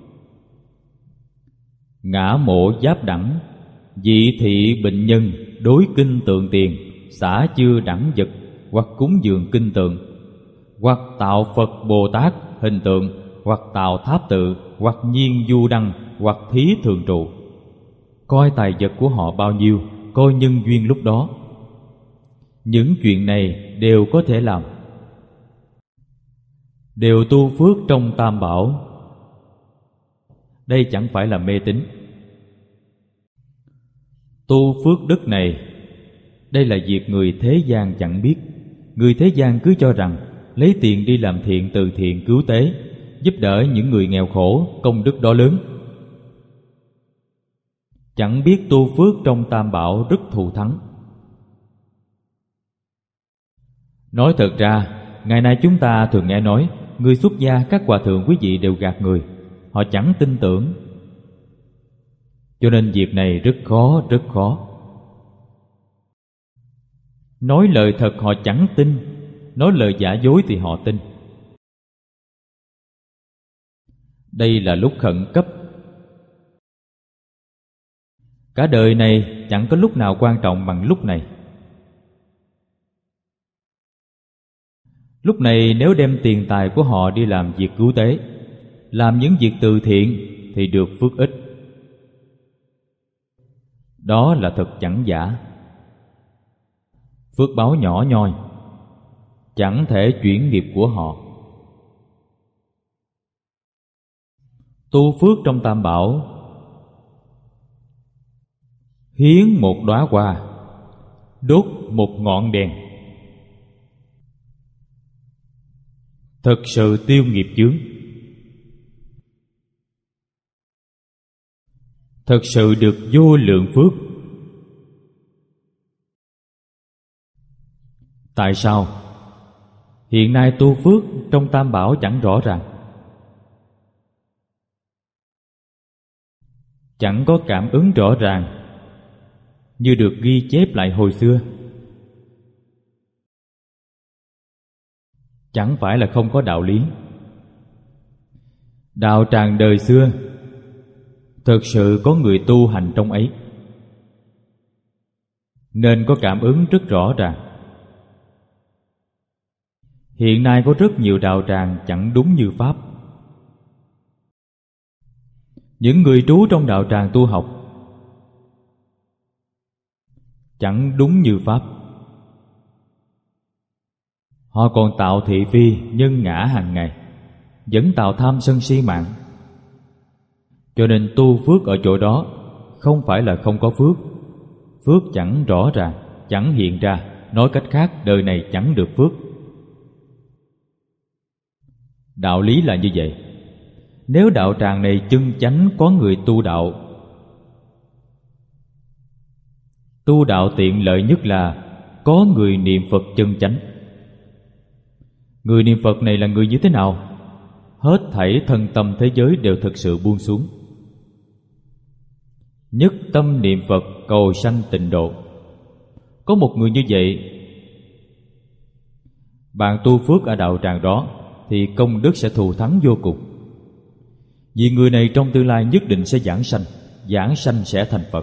ngã mộ giáp đẳng, dị thị bệnh nhân, đối kinh tượng tiền, xả chư đẳng vật, hoặc cúng dường kinh tượng, hoặc tạo Phật Bồ Tát hình tượng, hoặc tạo tháp tự, hoặc nhiên du đăng, hoặc thí thường trụ. Coi tài vật của họ bao nhiêu, coi nhân duyên lúc đó. Những chuyện này đều có thể làm, đều tu phước trong Tam Bảo. Đây chẳng phải là mê tín. Tu phước đức này, đây là việc người thế gian chẳng biết. Người thế gian cứ cho rằng lấy tiền đi làm thiện từ thiện cứu tế, giúp đỡ những người nghèo khổ, công đức đó lớn. Chẳng biết tu phước trong Tam Bảo rất thù thắng. Nói thật ra, ngày nay chúng ta thường nghe nói người xuất gia, các hòa thượng quý vị đều gạt người, họ chẳng tin tưởng. Cho nên việc này rất khó, rất khó. Nói lời thật họ chẳng tin, nói lời giả dối thì họ tin. Đây là lúc khẩn cấp. Cả đời này chẳng có lúc nào quan trọng bằng lúc này. Lúc này nếu đem tiền tài của họ đi làm việc cứu tế, làm những việc từ thiện thì được phước ích. Đó là thật chẳng giả. Phước báo nhỏ nhoi, chẳng thể chuyển nghiệp của họ. Tu phước trong Tam Bảo, hiến một đóa hoa, đốt một ngọn đèn, thực sự tiêu nghiệp chướng, thực sự được vô lượng phước. Tại sao? Hiện nay tu phước trong Tam Bảo chẳng rõ ràng, chẳng có cảm ứng rõ ràng như được ghi chép lại hồi xưa. Chẳng phải là không có đạo lý. Đạo tràng đời xưa thực sự có người tu hành trong ấy, nên có cảm ứng rất rõ ràng. Hiện nay có rất nhiều đạo tràng chẳng đúng như Pháp. Những người trú trong đạo tràng tu học chẳng đúng như Pháp. Họ còn tạo thị phi, nhân ngã hàng ngày, vẫn tạo tham sân si mạng. Cho nên tu phước ở chỗ đó không phải là không có phước. Phước chẳng rõ ràng, chẳng hiện ra. Nói cách khác, đời này chẳng được phước. Đạo lý là như vậy. Nếu đạo tràng này chân chánh có người tu đạo, tu đạo tiện lợi nhất là có người niệm Phật chân chánh. Người niệm Phật này là người như thế nào? hết thảy thân tâm thế giới đều thực sự buông xuống. Nhất tâm niệm Phật cầu sanh tịnh độ. Có một người như vậy, bạn tu phước ở đạo tràng đó thì công đức sẽ thù thắng vô cùng. Vì người này trong tương lai nhất định sẽ giảng sanh sẽ thành Phật.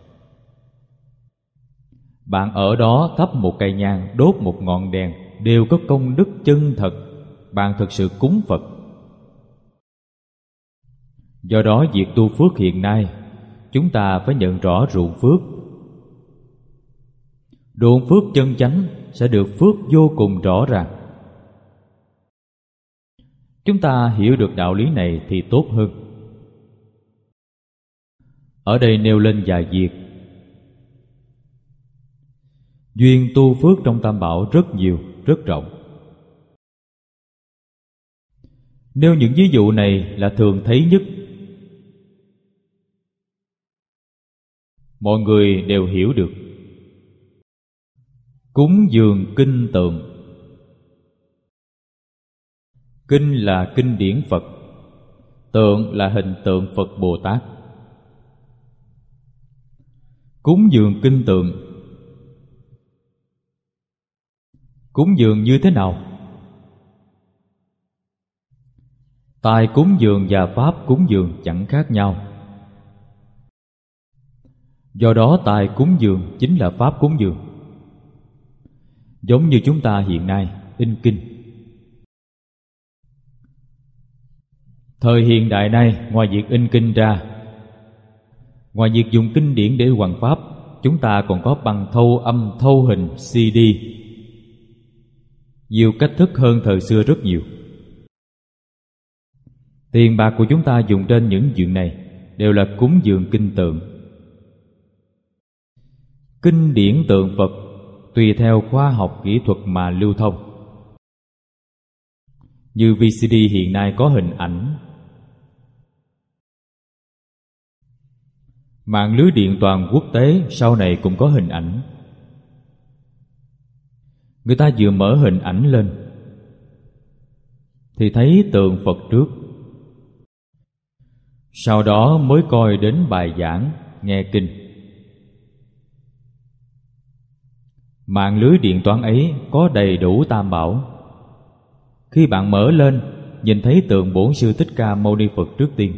Bạn ở đó thắp một cây nhang, đốt một ngọn đèn đều có công đức chân thật. Bạn thực sự cúng Phật. Do đó việc tu phước hiện nay, chúng ta phải nhận rõ ruộng phước. Ruộng phước chân chánh sẽ được phước vô cùng rõ ràng. Chúng ta hiểu được đạo lý này thì tốt hơn. Ở đây nêu lên vài việc. Duyên tu phước trong Tam Bảo rất nhiều, rất rộng. Nêu những ví dụ này là thường thấy nhất. Mọi người đều hiểu được. Cúng dường kinh tượng. Kinh là kinh điển Phật, tượng là hình tượng Phật Bồ Tát. Cúng dường kinh tượng. Cúng dường như thế nào? Tài cúng dường và pháp cúng dường chẳng khác nhau. Do đó tài cúng dường chính là pháp cúng dường. Giống như chúng ta hiện nay in kinh. Thời hiện đại nay, ngoài việc in kinh ra, ngoài việc dùng kinh điển để hoằng pháp, chúng ta còn có băng thâu âm, thâu hình, CD. Nhiều cách thức hơn thời xưa rất nhiều. Tiền bạc của chúng ta dùng trên những chuyện này đều là cúng dường kinh tượng. Kinh điển tượng Phật tùy theo khoa học kỹ thuật mà lưu thông. Như VCD hiện nay có hình ảnh. Mạng lưới điện toàn quốc tế sau này cũng có hình ảnh. Người ta vừa mở hình ảnh lên thì thấy tượng Phật trước, sau đó mới coi đến bài giảng, nghe kinh. Mạng lưới điện toán ấy có đầy đủ Tam Bảo. Khi bạn mở lên, nhìn thấy tượng Bổn Sư Thích Ca Mâu Ni Phật trước tiên.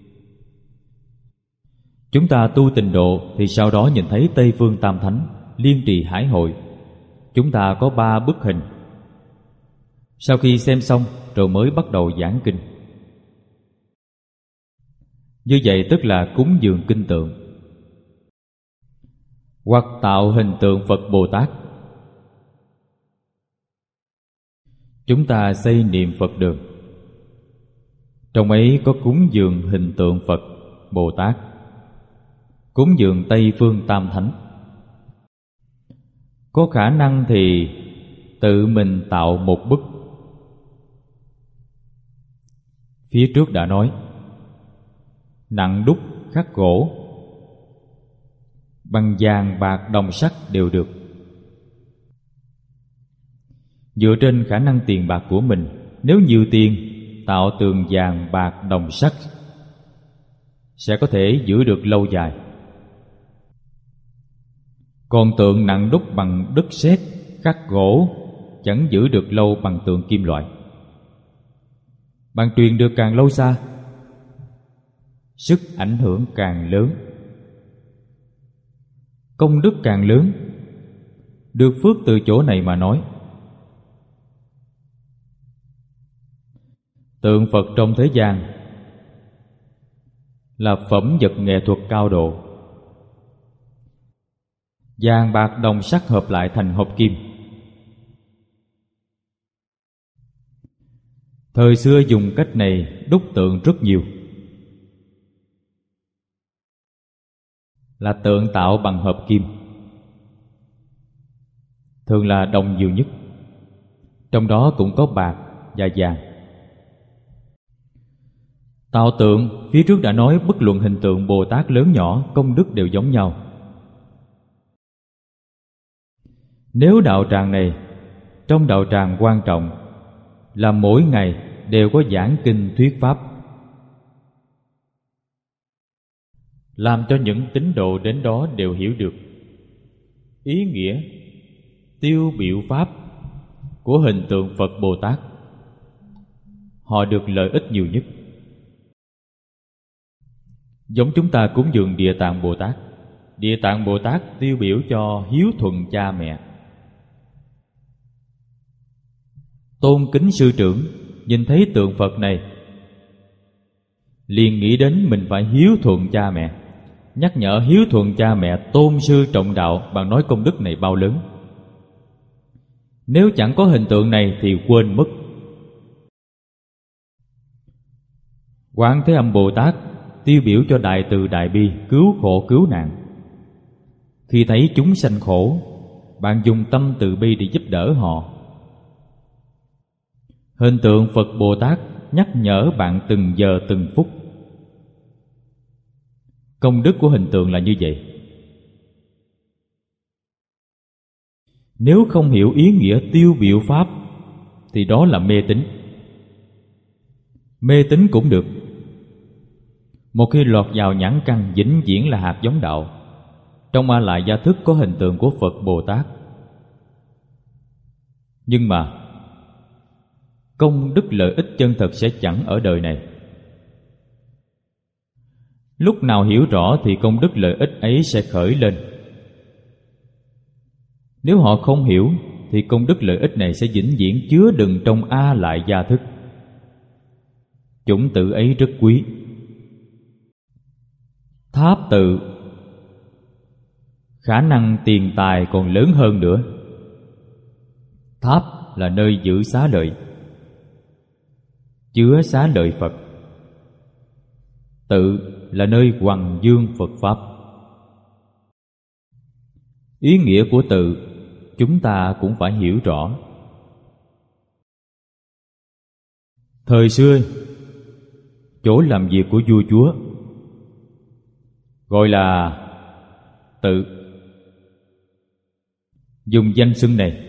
Chúng ta tu tịnh độ thì sau đó nhìn thấy Tây Phương Tam Thánh, Liên Trì Hải Hội. Chúng ta có 3 bức hình. Sau khi xem xong rồi mới bắt đầu giảng kinh. Như vậy tức là cúng dường kinh tượng. Hoặc tạo hình tượng Phật Bồ Tát. Chúng ta xây niệm Phật đường. Trong ấy có cúng dường hình tượng Phật Bồ Tát, cúng dường Tây Phương Tam Thánh. Có khả năng thì tự mình tạo một bức. Phía trước đã nói, nặng đúc khắc gỗ, bằng vàng bạc đồng sắt đều được. Dựa trên khả năng tiền bạc của mình, nếu nhiều tiền, tạo tường vàng bạc đồng sắt sẽ có thể giữ được lâu dài. Còn tượng nặng đúc bằng đất sét, khắc gỗ chẳng giữ được lâu bằng tượng kim loại. Bạn truyền được càng lâu xa, sức ảnh hưởng càng lớn, công đức càng lớn, được phước từ chỗ này mà nói. Tượng Phật trong thế gian là phẩm vật nghệ thuật cao độ. Vàng bạc đồng sắt hợp lại thành hợp kim. Thời xưa dùng cách này đúc tượng rất nhiều. Là tượng tạo bằng hợp kim, thường là đồng nhiều nhất. Trong đó cũng có bạc và vàng. Tạo tượng, phía trước đã nói bất luận hình tượng Bồ Tát lớn nhỏ, công đức đều giống nhau. Nếu đạo tràng này, trong đạo tràng quan trọng là mỗi ngày đều có giảng kinh thuyết pháp, làm cho những tín đồ đến đó đều hiểu được ý nghĩa tiêu biểu pháp của hình tượng Phật Bồ Tát. Họ được lợi ích nhiều nhất. Giống chúng ta cúng dường Địa Tạng Bồ Tát. Địa Tạng Bồ Tát tiêu biểu cho hiếu thuận cha mẹ. Tôn kính sư trưởng, nhìn thấy tượng Phật này liền nghĩ đến mình phải hiếu thuận cha mẹ, nhắc nhở hiếu thuận cha mẹ, tôn sư trọng đạo. Bạn nói công đức này bao lớn. Nếu chẳng có hình tượng này thì quên mất. Quán Thế Âm Bồ Tát tiêu biểu cho đại từ đại bi, cứu khổ cứu nạn. Khi thấy chúng sanh khổ, bạn dùng tâm từ bi để giúp đỡ họ. Hình tượng Phật Bồ Tát nhắc nhở bạn từng giờ từng phút. Công đức của hình tượng là như vậy. Nếu không hiểu ý nghĩa tiêu biểu pháp thì đó là mê tín. Mê tín cũng được. Một khi lọt vào nhãn căn, vĩnh viễn là hạt giống đạo. Trong A Lại Gia Thức có hình tượng của Phật Bồ Tát. Nhưng mà công đức lợi ích chân thật sẽ chẳng ở đời này. Lúc nào hiểu rõ thì công đức lợi ích ấy sẽ khởi lên. Nếu họ không hiểu thì công đức lợi ích này sẽ vĩnh viễn chứa đựng trong A Lại Gia Thức. Chủng tử ấy rất quý. Tháp tự khả năng tiền tài còn lớn hơn nữa. Tháp là nơi giữ xá lợi, chứa xá lợi Phật. Tự là nơi hoằng dương Phật Pháp. Ý nghĩa của tự chúng ta cũng phải hiểu rõ. Thời xưa, chỗ làm việc của vua chúa gọi là tự, dùng danh xưng này.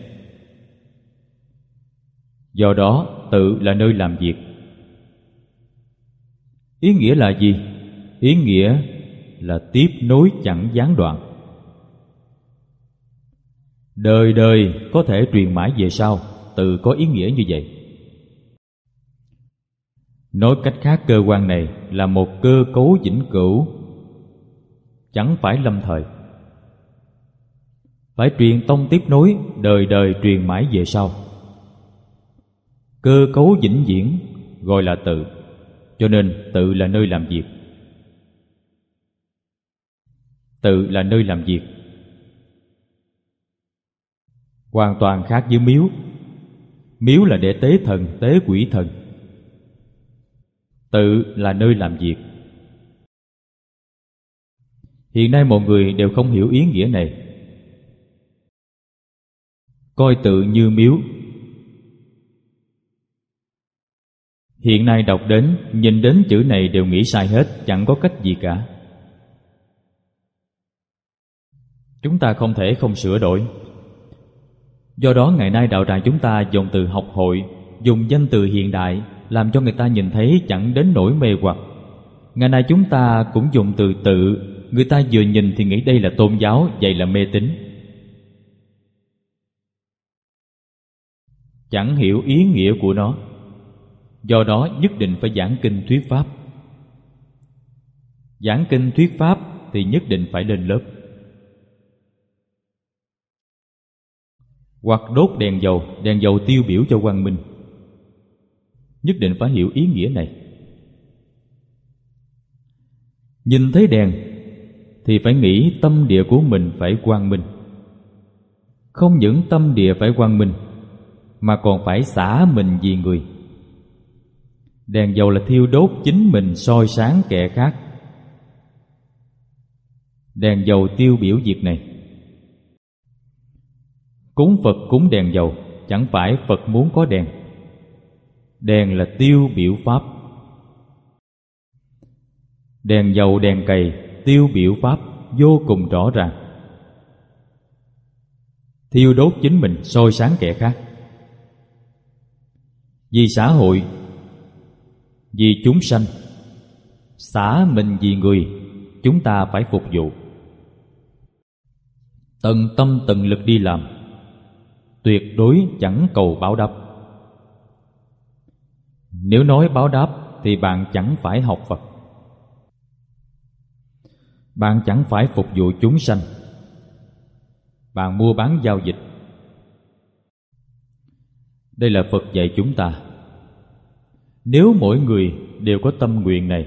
Do đó tự là nơi làm việc. Ý nghĩa là gì? Ý nghĩa là tiếp nối chẳng gián đoạn. Đời đời có thể truyền mãi về sau. Tự có ý nghĩa như vậy. Nói cách khác, cơ quan này là một cơ cấu vĩnh cửu, chẳng phải lâm thời. Phải truyền tông tiếp nối, đời đời truyền mãi về sau. Cơ cấu vĩnh viễn gọi là tự. Cho nên tự là nơi làm việc. Tự là nơi làm việc. Hoàn toàn khác với miếu. Miếu là để tế thần, tế quỷ thần. Tự là nơi làm việc. Hiện nay mọi người đều không hiểu ý nghĩa này. Coi tự như miếu. Hiện nay đọc đến, nhìn đến chữ này đều nghĩ sai hết, chẳng có cách gì cả. Chúng ta không thể không sửa đổi. Do đó ngày nay đạo tràng chúng ta dùng từ học hội, dùng danh từ hiện đại, làm cho người ta nhìn thấy chẳng đến nỗi mê hoặc. Ngày nay chúng ta cũng dùng từ tự, người ta vừa nhìn thì nghĩ đây là tôn giáo, vậy là mê tín. Chẳng hiểu ý nghĩa của nó. Do đó nhất định phải giảng kinh thuyết pháp. Giảng kinh thuyết pháp thì nhất định phải lên lớp. Hoặc đốt đèn dầu tiêu biểu cho quang minh. Nhất định phải hiểu ý nghĩa này. Nhìn thấy đèn thì phải nghĩ tâm địa của mình phải quang minh. Không những tâm địa phải quang minh, mà còn phải xả mình vì người. Đèn dầu là thiêu đốt chính mình soi sáng kẻ khác. Đèn dầu tiêu biểu việc này. Cúng Phật cúng đèn dầu, chẳng phải Phật muốn có đèn. Đèn là tiêu biểu pháp. Đèn dầu đèn cầy tiêu biểu pháp vô cùng rõ ràng. Thiêu đốt chính mình soi sáng kẻ khác. Vì xã hội Vì chúng sanh, xả mình vì người, chúng ta phải phục vụ. Tận tâm tận lực đi làm, tuyệt đối chẳng cầu báo đáp. Nếu nói báo đáp thì bạn chẳng phải học Phật, bạn chẳng phải phục vụ chúng sanh, bạn mua bán giao dịch. Đây là Phật dạy chúng ta. Nếu mỗi người đều có tâm nguyện này,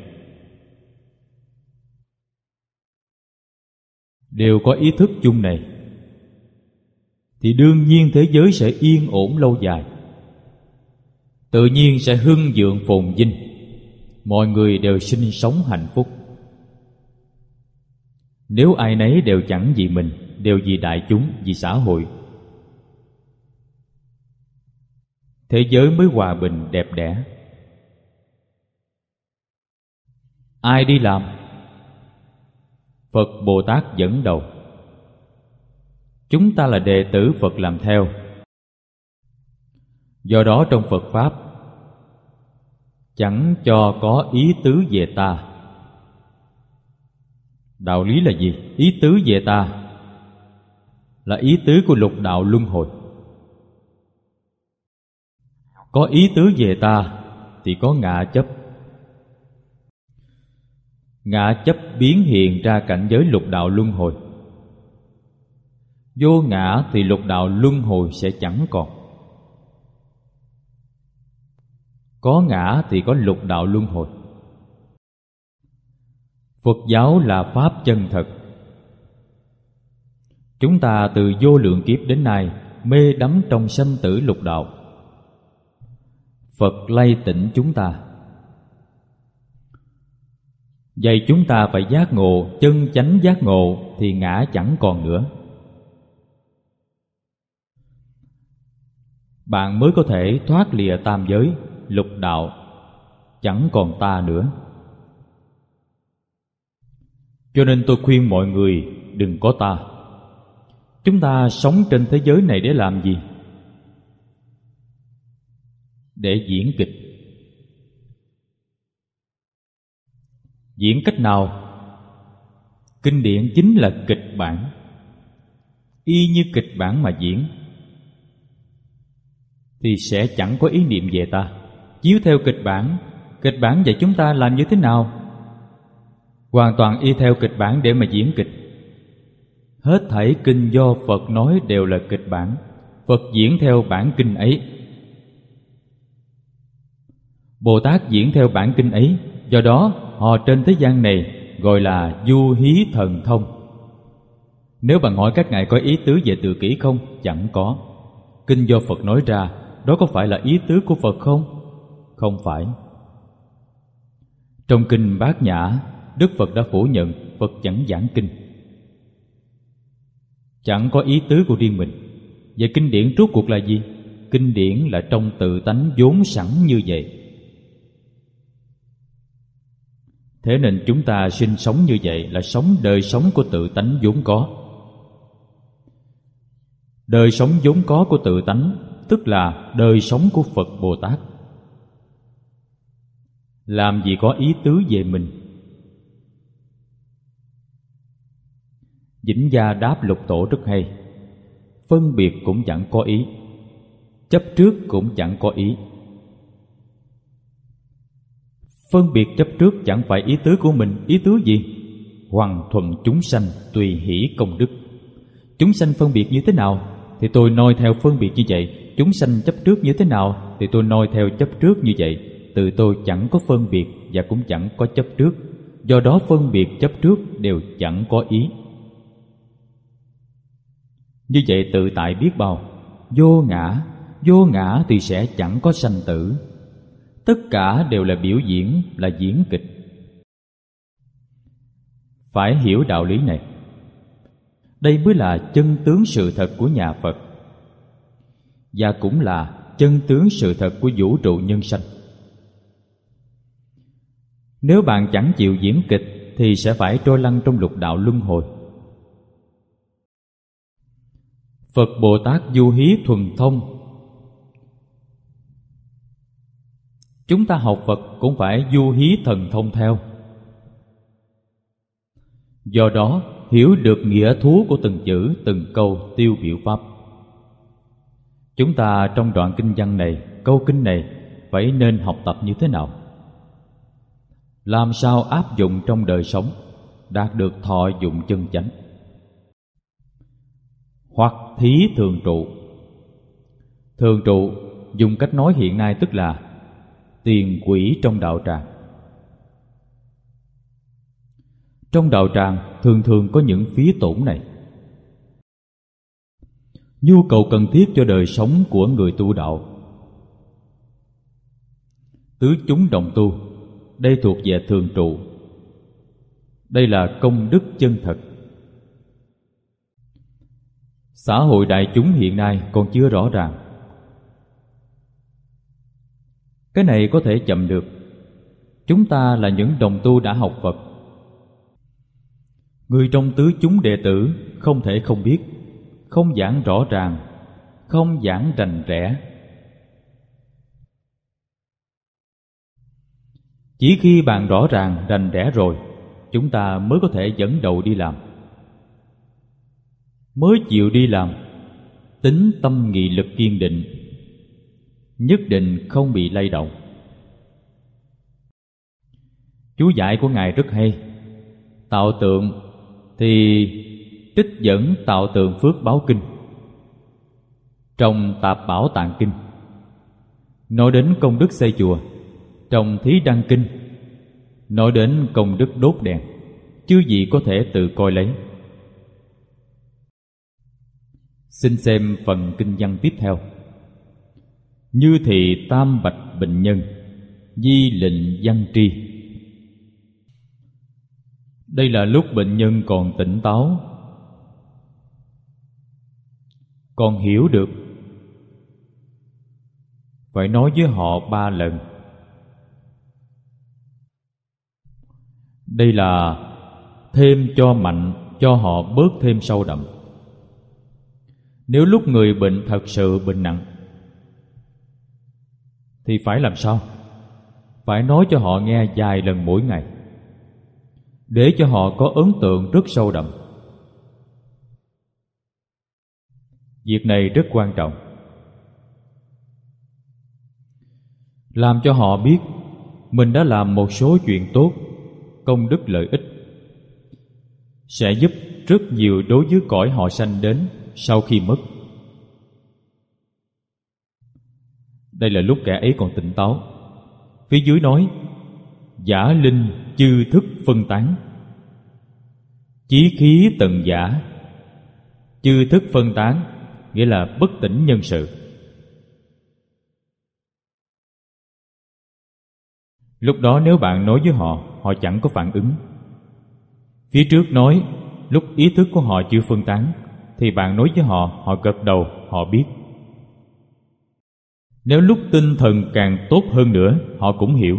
đều có ý thức chung này, thì đương nhiên thế giới sẽ yên ổn lâu dài, tự nhiên sẽ hưng vượng phồn vinh, mọi người đều sinh sống hạnh phúc. Nếu ai nấy đều chẳng vì mình, đều vì đại chúng, vì xã hội, thế giới mới hòa bình đẹp đẽ. Ai đi làm? Phật Bồ Tát dẫn đầu. Chúng ta là đệ tử Phật làm theo. Do đó trong Phật Pháp chẳng cho có ý tứ về ta. Đạo lý là gì? Ý tứ về ta là ý tứ của lục đạo luân hồi. Có ý tứ về ta thì có ngã chấp. Ngã chấp biến hiện ra cảnh giới lục đạo luân hồi. Vô ngã thì lục đạo luân hồi sẽ chẳng còn. Có ngã thì có lục đạo luân hồi. Phật giáo là Pháp chân thật. Chúng ta từ vô lượng kiếp đến nay mê đắm trong sanh tử lục đạo. Phật lay tỉnh chúng ta, dạy chúng ta phải giác ngộ, chân chánh giác ngộ thì ngã chẳng còn nữa. Bạn mới có thể thoát lìa tam giới, lục đạo, chẳng còn ta nữa. Cho nên tôi khuyên mọi người đừng có ta. Chúng ta sống trên thế giới này để làm gì? Để diễn kịch. Diễn cách nào? Kinh điển chính là kịch bản. Y như kịch bản mà diễn thì sẽ chẳng có ý niệm về ta. Chiếu theo kịch bản dạy chúng ta làm như thế nào? Hoàn toàn y theo kịch bản để mà diễn kịch. Hết thảy kinh do Phật nói đều là kịch bản. Phật diễn theo bản kinh ấy, Bồ Tát diễn theo bản kinh ấy. Do đó họ trên thế gian này gọi là du hí thần thông. Nếu bạn hỏi các ngài có ý tứ về tự kỷ không? Chẳng có. Kinh do Phật nói ra, đó có phải là ý tứ của Phật không? Không phải. Trong kinh Bát Nhã, Đức Phật đã phủ nhận Phật chẳng giảng kinh, chẳng có ý tứ của riêng mình. Vậy kinh điển rốt cuộc là gì? Kinh điển là trong tự tánh vốn sẵn như vậy. Thế nên chúng ta sinh sống như vậy là sống đời sống của tự tánh vốn có. Đời sống vốn có của tự tánh tức là đời sống của Phật Bồ Tát. Làm gì có ý tứ về mình? Vĩnh Gia đáp Lục Tổ rất hay. Phân biệt cũng chẳng có ý, chấp trước cũng chẳng có ý. Phân biệt chấp trước chẳng phải ý tứ của mình. Ý tứ gì? Hoằng thuận chúng sanh, tùy hỷ công đức. Chúng sanh phân biệt như thế nào thì tôi noi theo phân biệt như vậy. Chúng sanh chấp trước như thế nào thì tôi noi theo chấp trước như vậy. Từ tôi chẳng có phân biệt và cũng chẳng có chấp trước. Do đó phân biệt chấp trước đều chẳng có ý. Như vậy tự tại biết bao. Vô ngã thì sẽ chẳng có sanh tử. Tất cả đều là biểu diễn, là diễn kịch. Phải hiểu đạo lý này. Đây mới là chân tướng sự thật của nhà Phật, và cũng là chân tướng sự thật của vũ trụ nhân sanh. Nếu bạn chẳng chịu diễn kịch thì sẽ phải trôi lăn trong lục đạo luân hồi. Phật Bồ Tát du hí thuần thông, Chúng ta học Phật cũng phải du hí thần thông theo. Do đó, hiểu được nghĩa thú của từng chữ, từng câu tiêu biểu pháp. Chúng ta trong đoạn kinh văn này, câu kinh này phải nên học tập như thế nào? Làm sao áp dụng trong đời sống, đạt được thọ dụng chân chánh? Hoặc thí thường trụ. Thường trụ dùng cách nói hiện nay tức là tiền quỹ trong đạo tràng. Trong đạo tràng thường thường có những phí tổn này. Nhu cầu cần thiết cho đời sống của người tu đạo. Tứ chúng đồng tu, đây thuộc về thường trụ. Đây là công đức chân thật. Xã hội đại chúng hiện nay còn chưa rõ ràng. Cái này có thể chậm được. Chúng ta là những đồng tu đã học Phật. Người trong tứ chúng đệ tử không thể không biết, không giảng rõ ràng, không giảng rành rẽ. Chỉ khi bạn rõ ràng, rành rẽ rồi, chúng ta mới có thể dẫn đầu đi làm. Mới chịu đi làm, tính tâm nghị lực kiên định, nhất định không bị lay động. Chú giải của Ngài rất hay. Tạo tượng thì trích dẫn Tạo tượng Phước Báo Kinh. Trong Tạp Bảo Tạng Kinh nói đến công đức xây chùa. Trong Thí Đăng Kinh nói đến công đức đốt đèn. Chư vị có thể tự coi lấy. Xin xem phần kinh văn tiếp theo. Như thị tam bạch bệnh nhân, di lệnh văn tri. Đây là lúc bệnh nhân còn tỉnh táo, còn hiểu được. Phải nói với họ 3 lần. Đây là thêm cho mạnh, cho họ bớt thêm sâu đậm. Nếu lúc người bệnh thật sự bệnh nặng thì phải làm sao? Phải nói cho họ nghe vài lần mỗi ngày, để cho họ có ấn tượng rất sâu đậm. Việc này rất quan trọng. Làm cho họ biết mình đã làm một số chuyện tốt, công đức lợi ích, sẽ giúp rất nhiều đối với cõi họ sanh đến sau khi mất. Đây là lúc kẻ ấy còn tỉnh táo. Phía dưới nói giả linh chư thức phân tán, chí khí tận giả. Chư thức phân tán nghĩa là bất tỉnh nhân sự. Lúc đó nếu bạn nói với họ, họ chẳng có phản ứng. Phía trước nói lúc ý thức của họ chưa phân tán, thì bạn nói với họ, họ gật đầu, họ biết. Nếu lúc tinh thần càng tốt hơn nữa, họ cũng hiểu,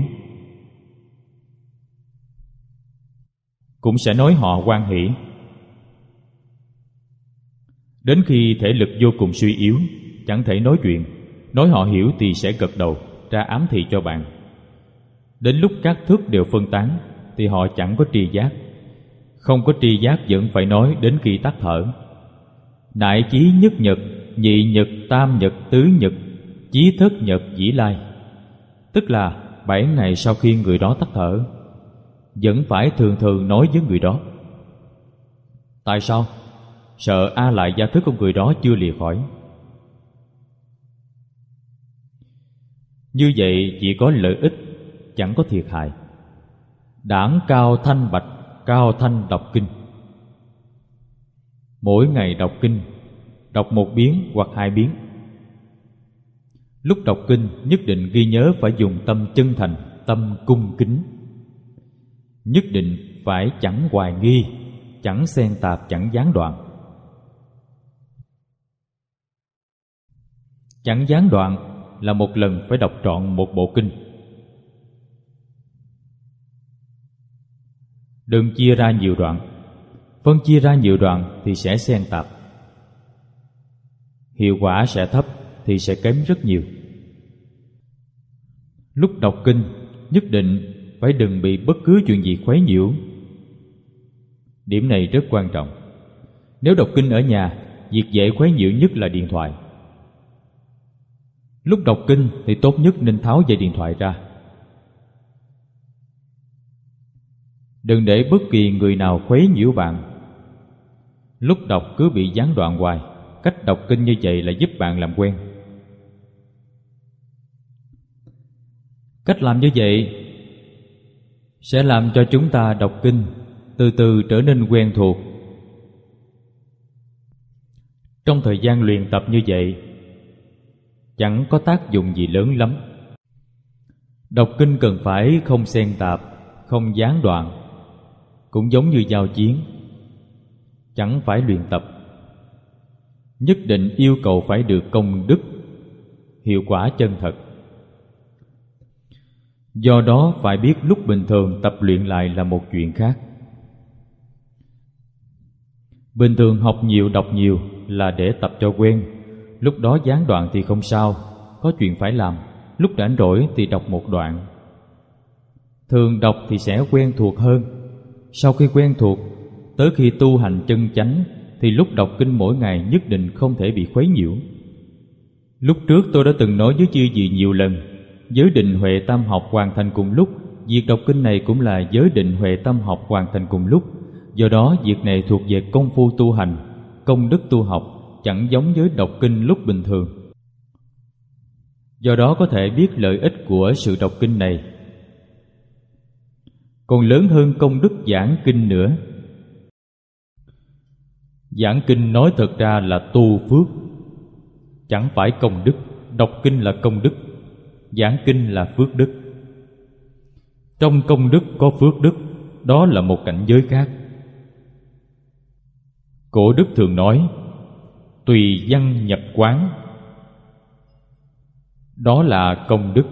cũng sẽ nói họ hoan hỷ. Đến khi thể lực vô cùng suy yếu, chẳng thể nói chuyện, nói họ hiểu thì sẽ gật đầu, ra ám thị cho bạn. Đến lúc các thức đều phân tán thì họ chẳng có tri giác. Không có tri giác vẫn phải nói đến khi tắt thở. Đại chí nhất nhật, nhị nhật, tam nhật, tứ nhật, chí thất nhật dĩ lai. Tức là 7 ngày sau khi người đó tắt thở, vẫn phải thường thường nói với người đó. Tại sao? Sợ a lại gia thức của người đó chưa lìa khỏi. Như vậy chỉ có lợi ích, chẳng có thiệt hại. Đảng cao thanh bạch, cao thanh đọc kinh. Mỗi ngày đọc kinh, đọc 1 biến hoặc 2 biến. Lúc đọc kinh nhất định ghi nhớ phải dùng tâm chân thành, tâm cung kính. Nhất định phải chẳng hoài nghi, chẳng xen tạp, chẳng gián đoạn. Chẳng gián đoạn là một lần phải đọc trọn một bộ kinh. Đừng chia ra nhiều đoạn. Phân chia ra nhiều đoạn thì sẽ xen tạp, hiệu quả sẽ thấp, thì sẽ kém rất nhiều. Lúc đọc kinh nhất định phải đừng bị bất cứ chuyện gì quấy nhiễu. Điểm này rất quan trọng. Nếu đọc kinh ở nhà, việc dễ quấy nhiễu nhất là điện thoại. Lúc đọc kinh thì tốt nhất nên tháo dây điện thoại ra. Đừng để bất kỳ người nào quấy nhiễu bạn. Lúc đọc cứ bị gián đoạn hoài. Cách đọc kinh như vậy là giúp bạn làm quen. Cách làm như vậy sẽ làm cho chúng ta đọc kinh từ từ trở nên quen thuộc. Trong thời gian luyện tập như vậy chẳng có tác dụng gì lớn lắm. Đọc kinh cần phải không xen tạp, không gián đoạn, cũng giống như giao chiến, chẳng phải luyện tập. Nhất định yêu cầu phải được công đức, hiệu quả chân thật. Do đó phải biết lúc bình thường tập luyện lại là một chuyện khác. Bình thường học nhiều đọc nhiều là để tập cho quen. Lúc đó gián đoạn thì không sao, có chuyện phải làm. Lúc rảnh rỗi thì đọc một đoạn. Thường đọc thì sẽ quen thuộc hơn. Sau khi quen thuộc, tới khi tu hành chân chánh thì lúc đọc kinh mỗi ngày nhất định không thể bị khuấy nhiễu. Lúc trước tôi đã từng nói với chư vị nhiều lần, giới định huệ tam học hoàn thành cùng lúc. Việc đọc kinh này cũng là giới định huệ tam học hoàn thành cùng lúc. Do đó việc này thuộc về công phu tu hành, công đức tu học, chẳng giống với đọc kinh lúc bình thường. Do đó có thể biết lợi ích của sự đọc kinh này còn lớn hơn công đức giảng kinh nữa. Giảng kinh nói thật ra là tu phước, chẳng phải công đức. Đọc kinh là công đức, giảng kinh là phước đức. Trong công đức có phước đức, đó là một cảnh giới khác. Cổ đức thường nói tùy văn nhập quán, đó là công đức.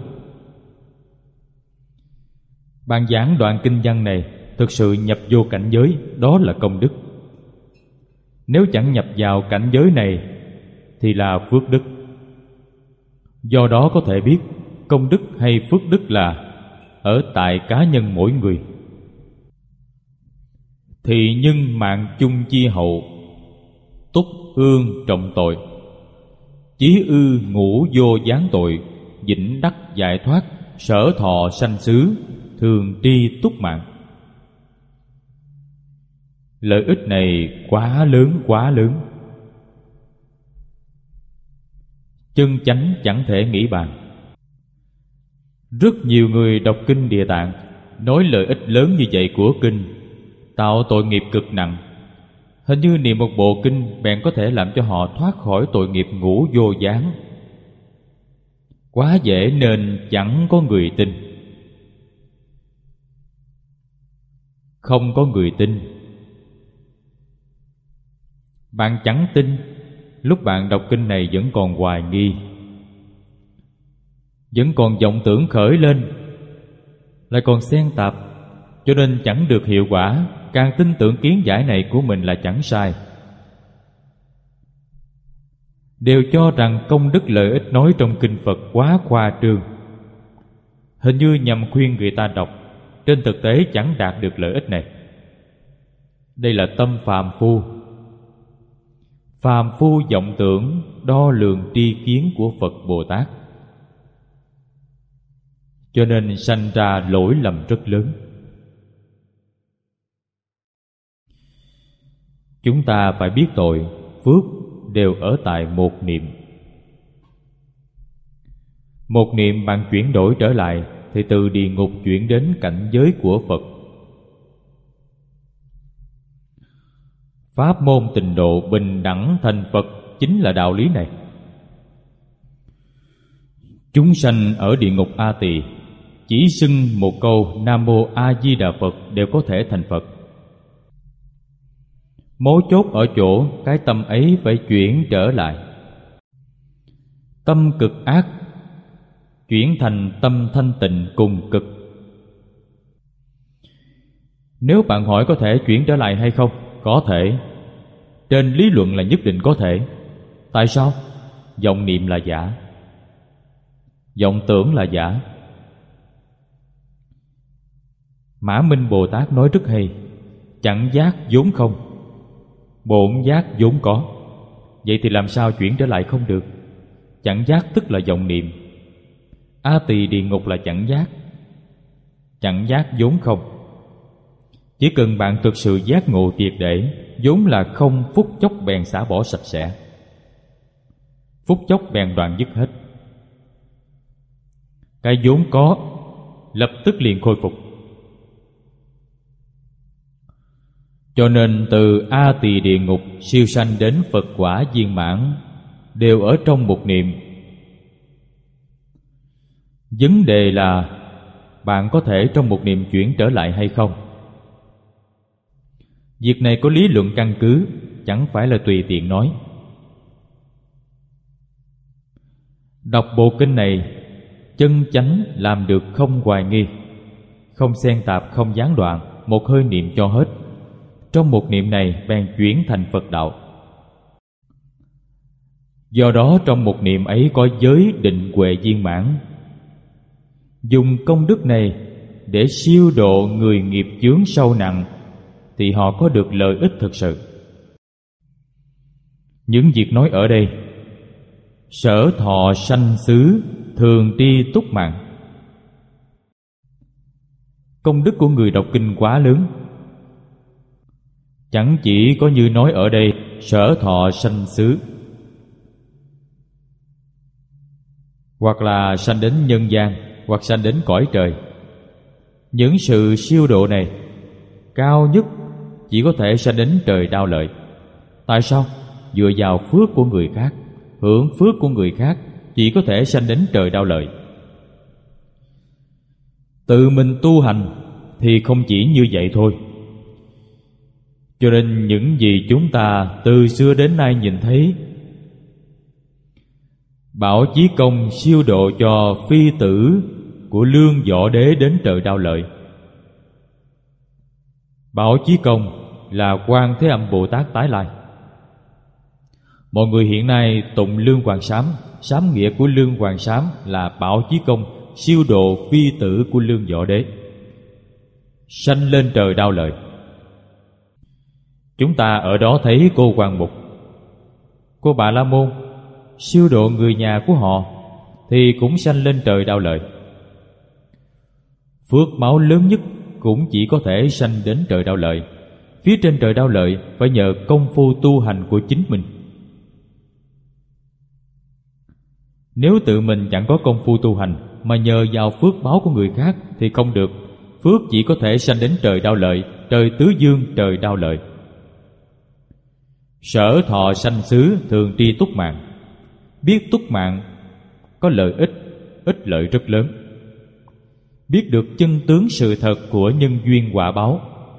Bạn giảng đoạn kinh văn này thực sự nhập vô cảnh giới, đó là công đức. Nếu chẳng nhập vào cảnh giới này thì là phước đức. Do đó có thể biết công đức hay phước đức là ở tại cá nhân mỗi người. Thì nhân mạng chung chi hậu, túc ương trọng tội, chí ư ngũ vô gián tội, vĩnh đắc giải thoát, sở thọ sanh xứ, thường tri túc mạng. Lợi ích này quá lớn, quá lớn. Chân chánh chẳng thể nghĩ bàn. Rất nhiều người đọc kinh Địa Tạng nói lợi ích lớn như vậy của kinh, tạo tội nghiệp cực nặng. Hình như niệm một bộ kinh bèn có thể làm cho họ thoát khỏi tội nghiệp ngũ vô gián. Quá dễ nên chẳng có người tin. Không có người tin. Bạn chẳng tin, lúc bạn đọc kinh này vẫn còn hoài nghi, vẫn còn vọng tưởng khởi lên, lại còn xen tạp, cho nên chẳng được hiệu quả. Càng tin tưởng kiến giải này của mình là chẳng sai. Đều cho rằng công đức lợi ích nói trong kinh Phật quá khoa trương, hình như nhằm khuyên người ta đọc. Trên thực tế chẳng đạt được lợi ích này. Đây là tâm phàm phu. Phàm phu vọng tưởng đo lường tri kiến của Phật Bồ Tát, cho nên sanh ra lỗi lầm rất lớn. Chúng ta phải biết tội, phước đều ở tại một niệm. Một niệm bạn chuyển đổi trở lại thì từ địa ngục chuyển đến cảnh giới của Phật. Pháp môn tịnh độ bình đẳng thành Phật chính là đạo lý này. Chúng sanh ở địa ngục A Tỳ chỉ xưng một câu Nam Mô A Di Đà Phật đều có thể thành Phật. Mấu chốt ở chỗ cái tâm ấy phải chuyển trở lại. Tâm cực ác chuyển thành tâm thanh tịnh cùng cực. Nếu bạn hỏi có thể chuyển trở lại hay không? Có thể. Trên lý luận là nhất định có thể. Tại sao? Vọng niệm là giả, vọng tưởng là giả, Mã Minh Bồ Tát nói rất hay: chẳng giác vốn không, bổn giác vốn có. Vậy thì làm sao chuyển trở lại không được? Chẳng giác tức là vọng niệm, A Tỳ Địa Ngục là chẳng giác. Chẳng giác vốn không. Chỉ cần bạn thực sự giác ngộ triệt để, vốn là không, phút chốc bèn xả bỏ sạch sẽ, phút chốc bèn đoạn dứt hết. Cái vốn có lập tức liền khôi phục. Cho nên từ A Tỳ Địa Ngục siêu sanh đến Phật quả viên mãn đều ở trong một niệm. Vấn đề là bạn có thể trong một niệm chuyển trở lại hay không? Việc này có lý luận căn cứ, chẳng phải là tùy tiện nói. Đọc bộ kinh này, chân chánh làm được không hoài nghi, không xen tạp, không gián đoạn, một hơi niệm cho hết. Trong một niệm này bèn chuyển thành Phật đạo. Do đó trong một niệm ấy có giới định huệ viên mãn. Dùng công đức này để siêu độ người nghiệp chướng sâu nặng thì họ có được lợi ích thực sự. Những việc nói ở đây: sở thọ sanh xứ, thường tri túc mạng. Công đức của người đọc kinh quá lớn. Chẳng chỉ có như nói ở đây sở thọ sanh xứ, hoặc là sanh đến nhân gian, hoặc sanh đến cõi trời. Những sự siêu độ này cao nhất chỉ có thể sanh đến trời Đao Lợi. Tại sao? Dựa vào phước của người khác, hưởng phước của người khác, chỉ có thể sanh đến trời Đao Lợi. Tự mình tu hành thì không chỉ như vậy thôi. Cho nên những gì chúng ta từ xưa đến nay nhìn thấy, Bảo Chí Công siêu độ cho phi tử của Lương Võ Đế đến trời Đao Lợi. Bảo Chí Công là Quan Thế Âm Bồ Tát tái lai. Mọi người hiện nay tụng Lương Hoàng Sám, sám nghĩa của Lương Hoàng Sám là Bảo Chí Công siêu độ phi tử của Lương Võ Đế, sanh lên trời Đao Lợi. Chúng ta ở đó thấy cô Hoàng Mục, cô Bà La Môn siêu độ người nhà của họ thì cũng sanh lên trời Đao Lợi. Phước báo lớn nhất cũng chỉ có thể sanh đến trời Đao Lợi. Phía trên trời Đao Lợi phải nhờ công phu tu hành của chính mình. Nếu tự mình chẳng có công phu tu hành mà nhờ vào phước báo của người khác thì không được. Phước chỉ có thể sanh đến trời Đao Lợi, trời Tứ Dương, trời Đao Lợi. Sở thọ sanh xứ, thường tri túc mạng. Biết túc mạng có lợi ích, ích lợi rất lớn. Biết được chân tướng sự thật của nhân duyên quả báo.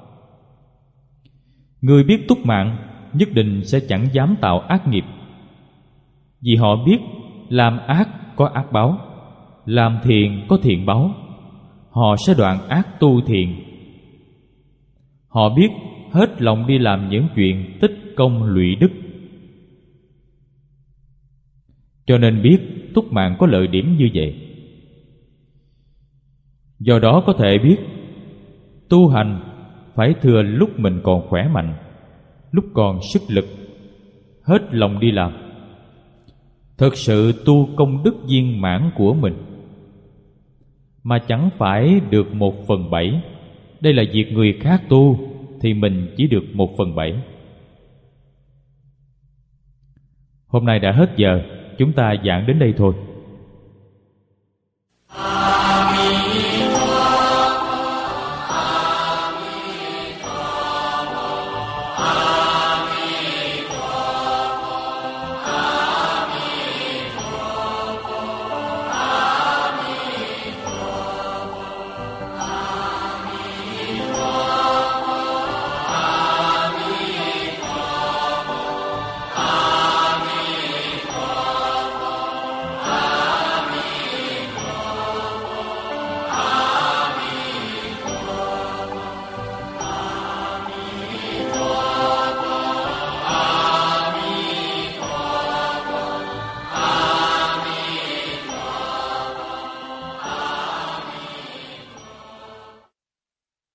Người biết túc mạng nhất định sẽ chẳng dám tạo ác nghiệp, vì họ biết làm ác có ác báo, làm thiện có thiện báo. Họ sẽ đoạn ác tu thiện. Họ biết hết lòng đi làm những chuyện tích công lụy đức. Cho nên biết túc mạng có lợi điểm như vậy. Do đó có thể biết tu hành phải thừa lúc mình còn khỏe mạnh, lúc còn sức lực, hết lòng đi làm, thực sự tu công đức viên mãn của mình, mà chẳng phải được 1/7. Đây là việc người khác tu thì mình chỉ được 1/7. Hôm nay đã hết giờ, chúng ta giảng đến đây thôi.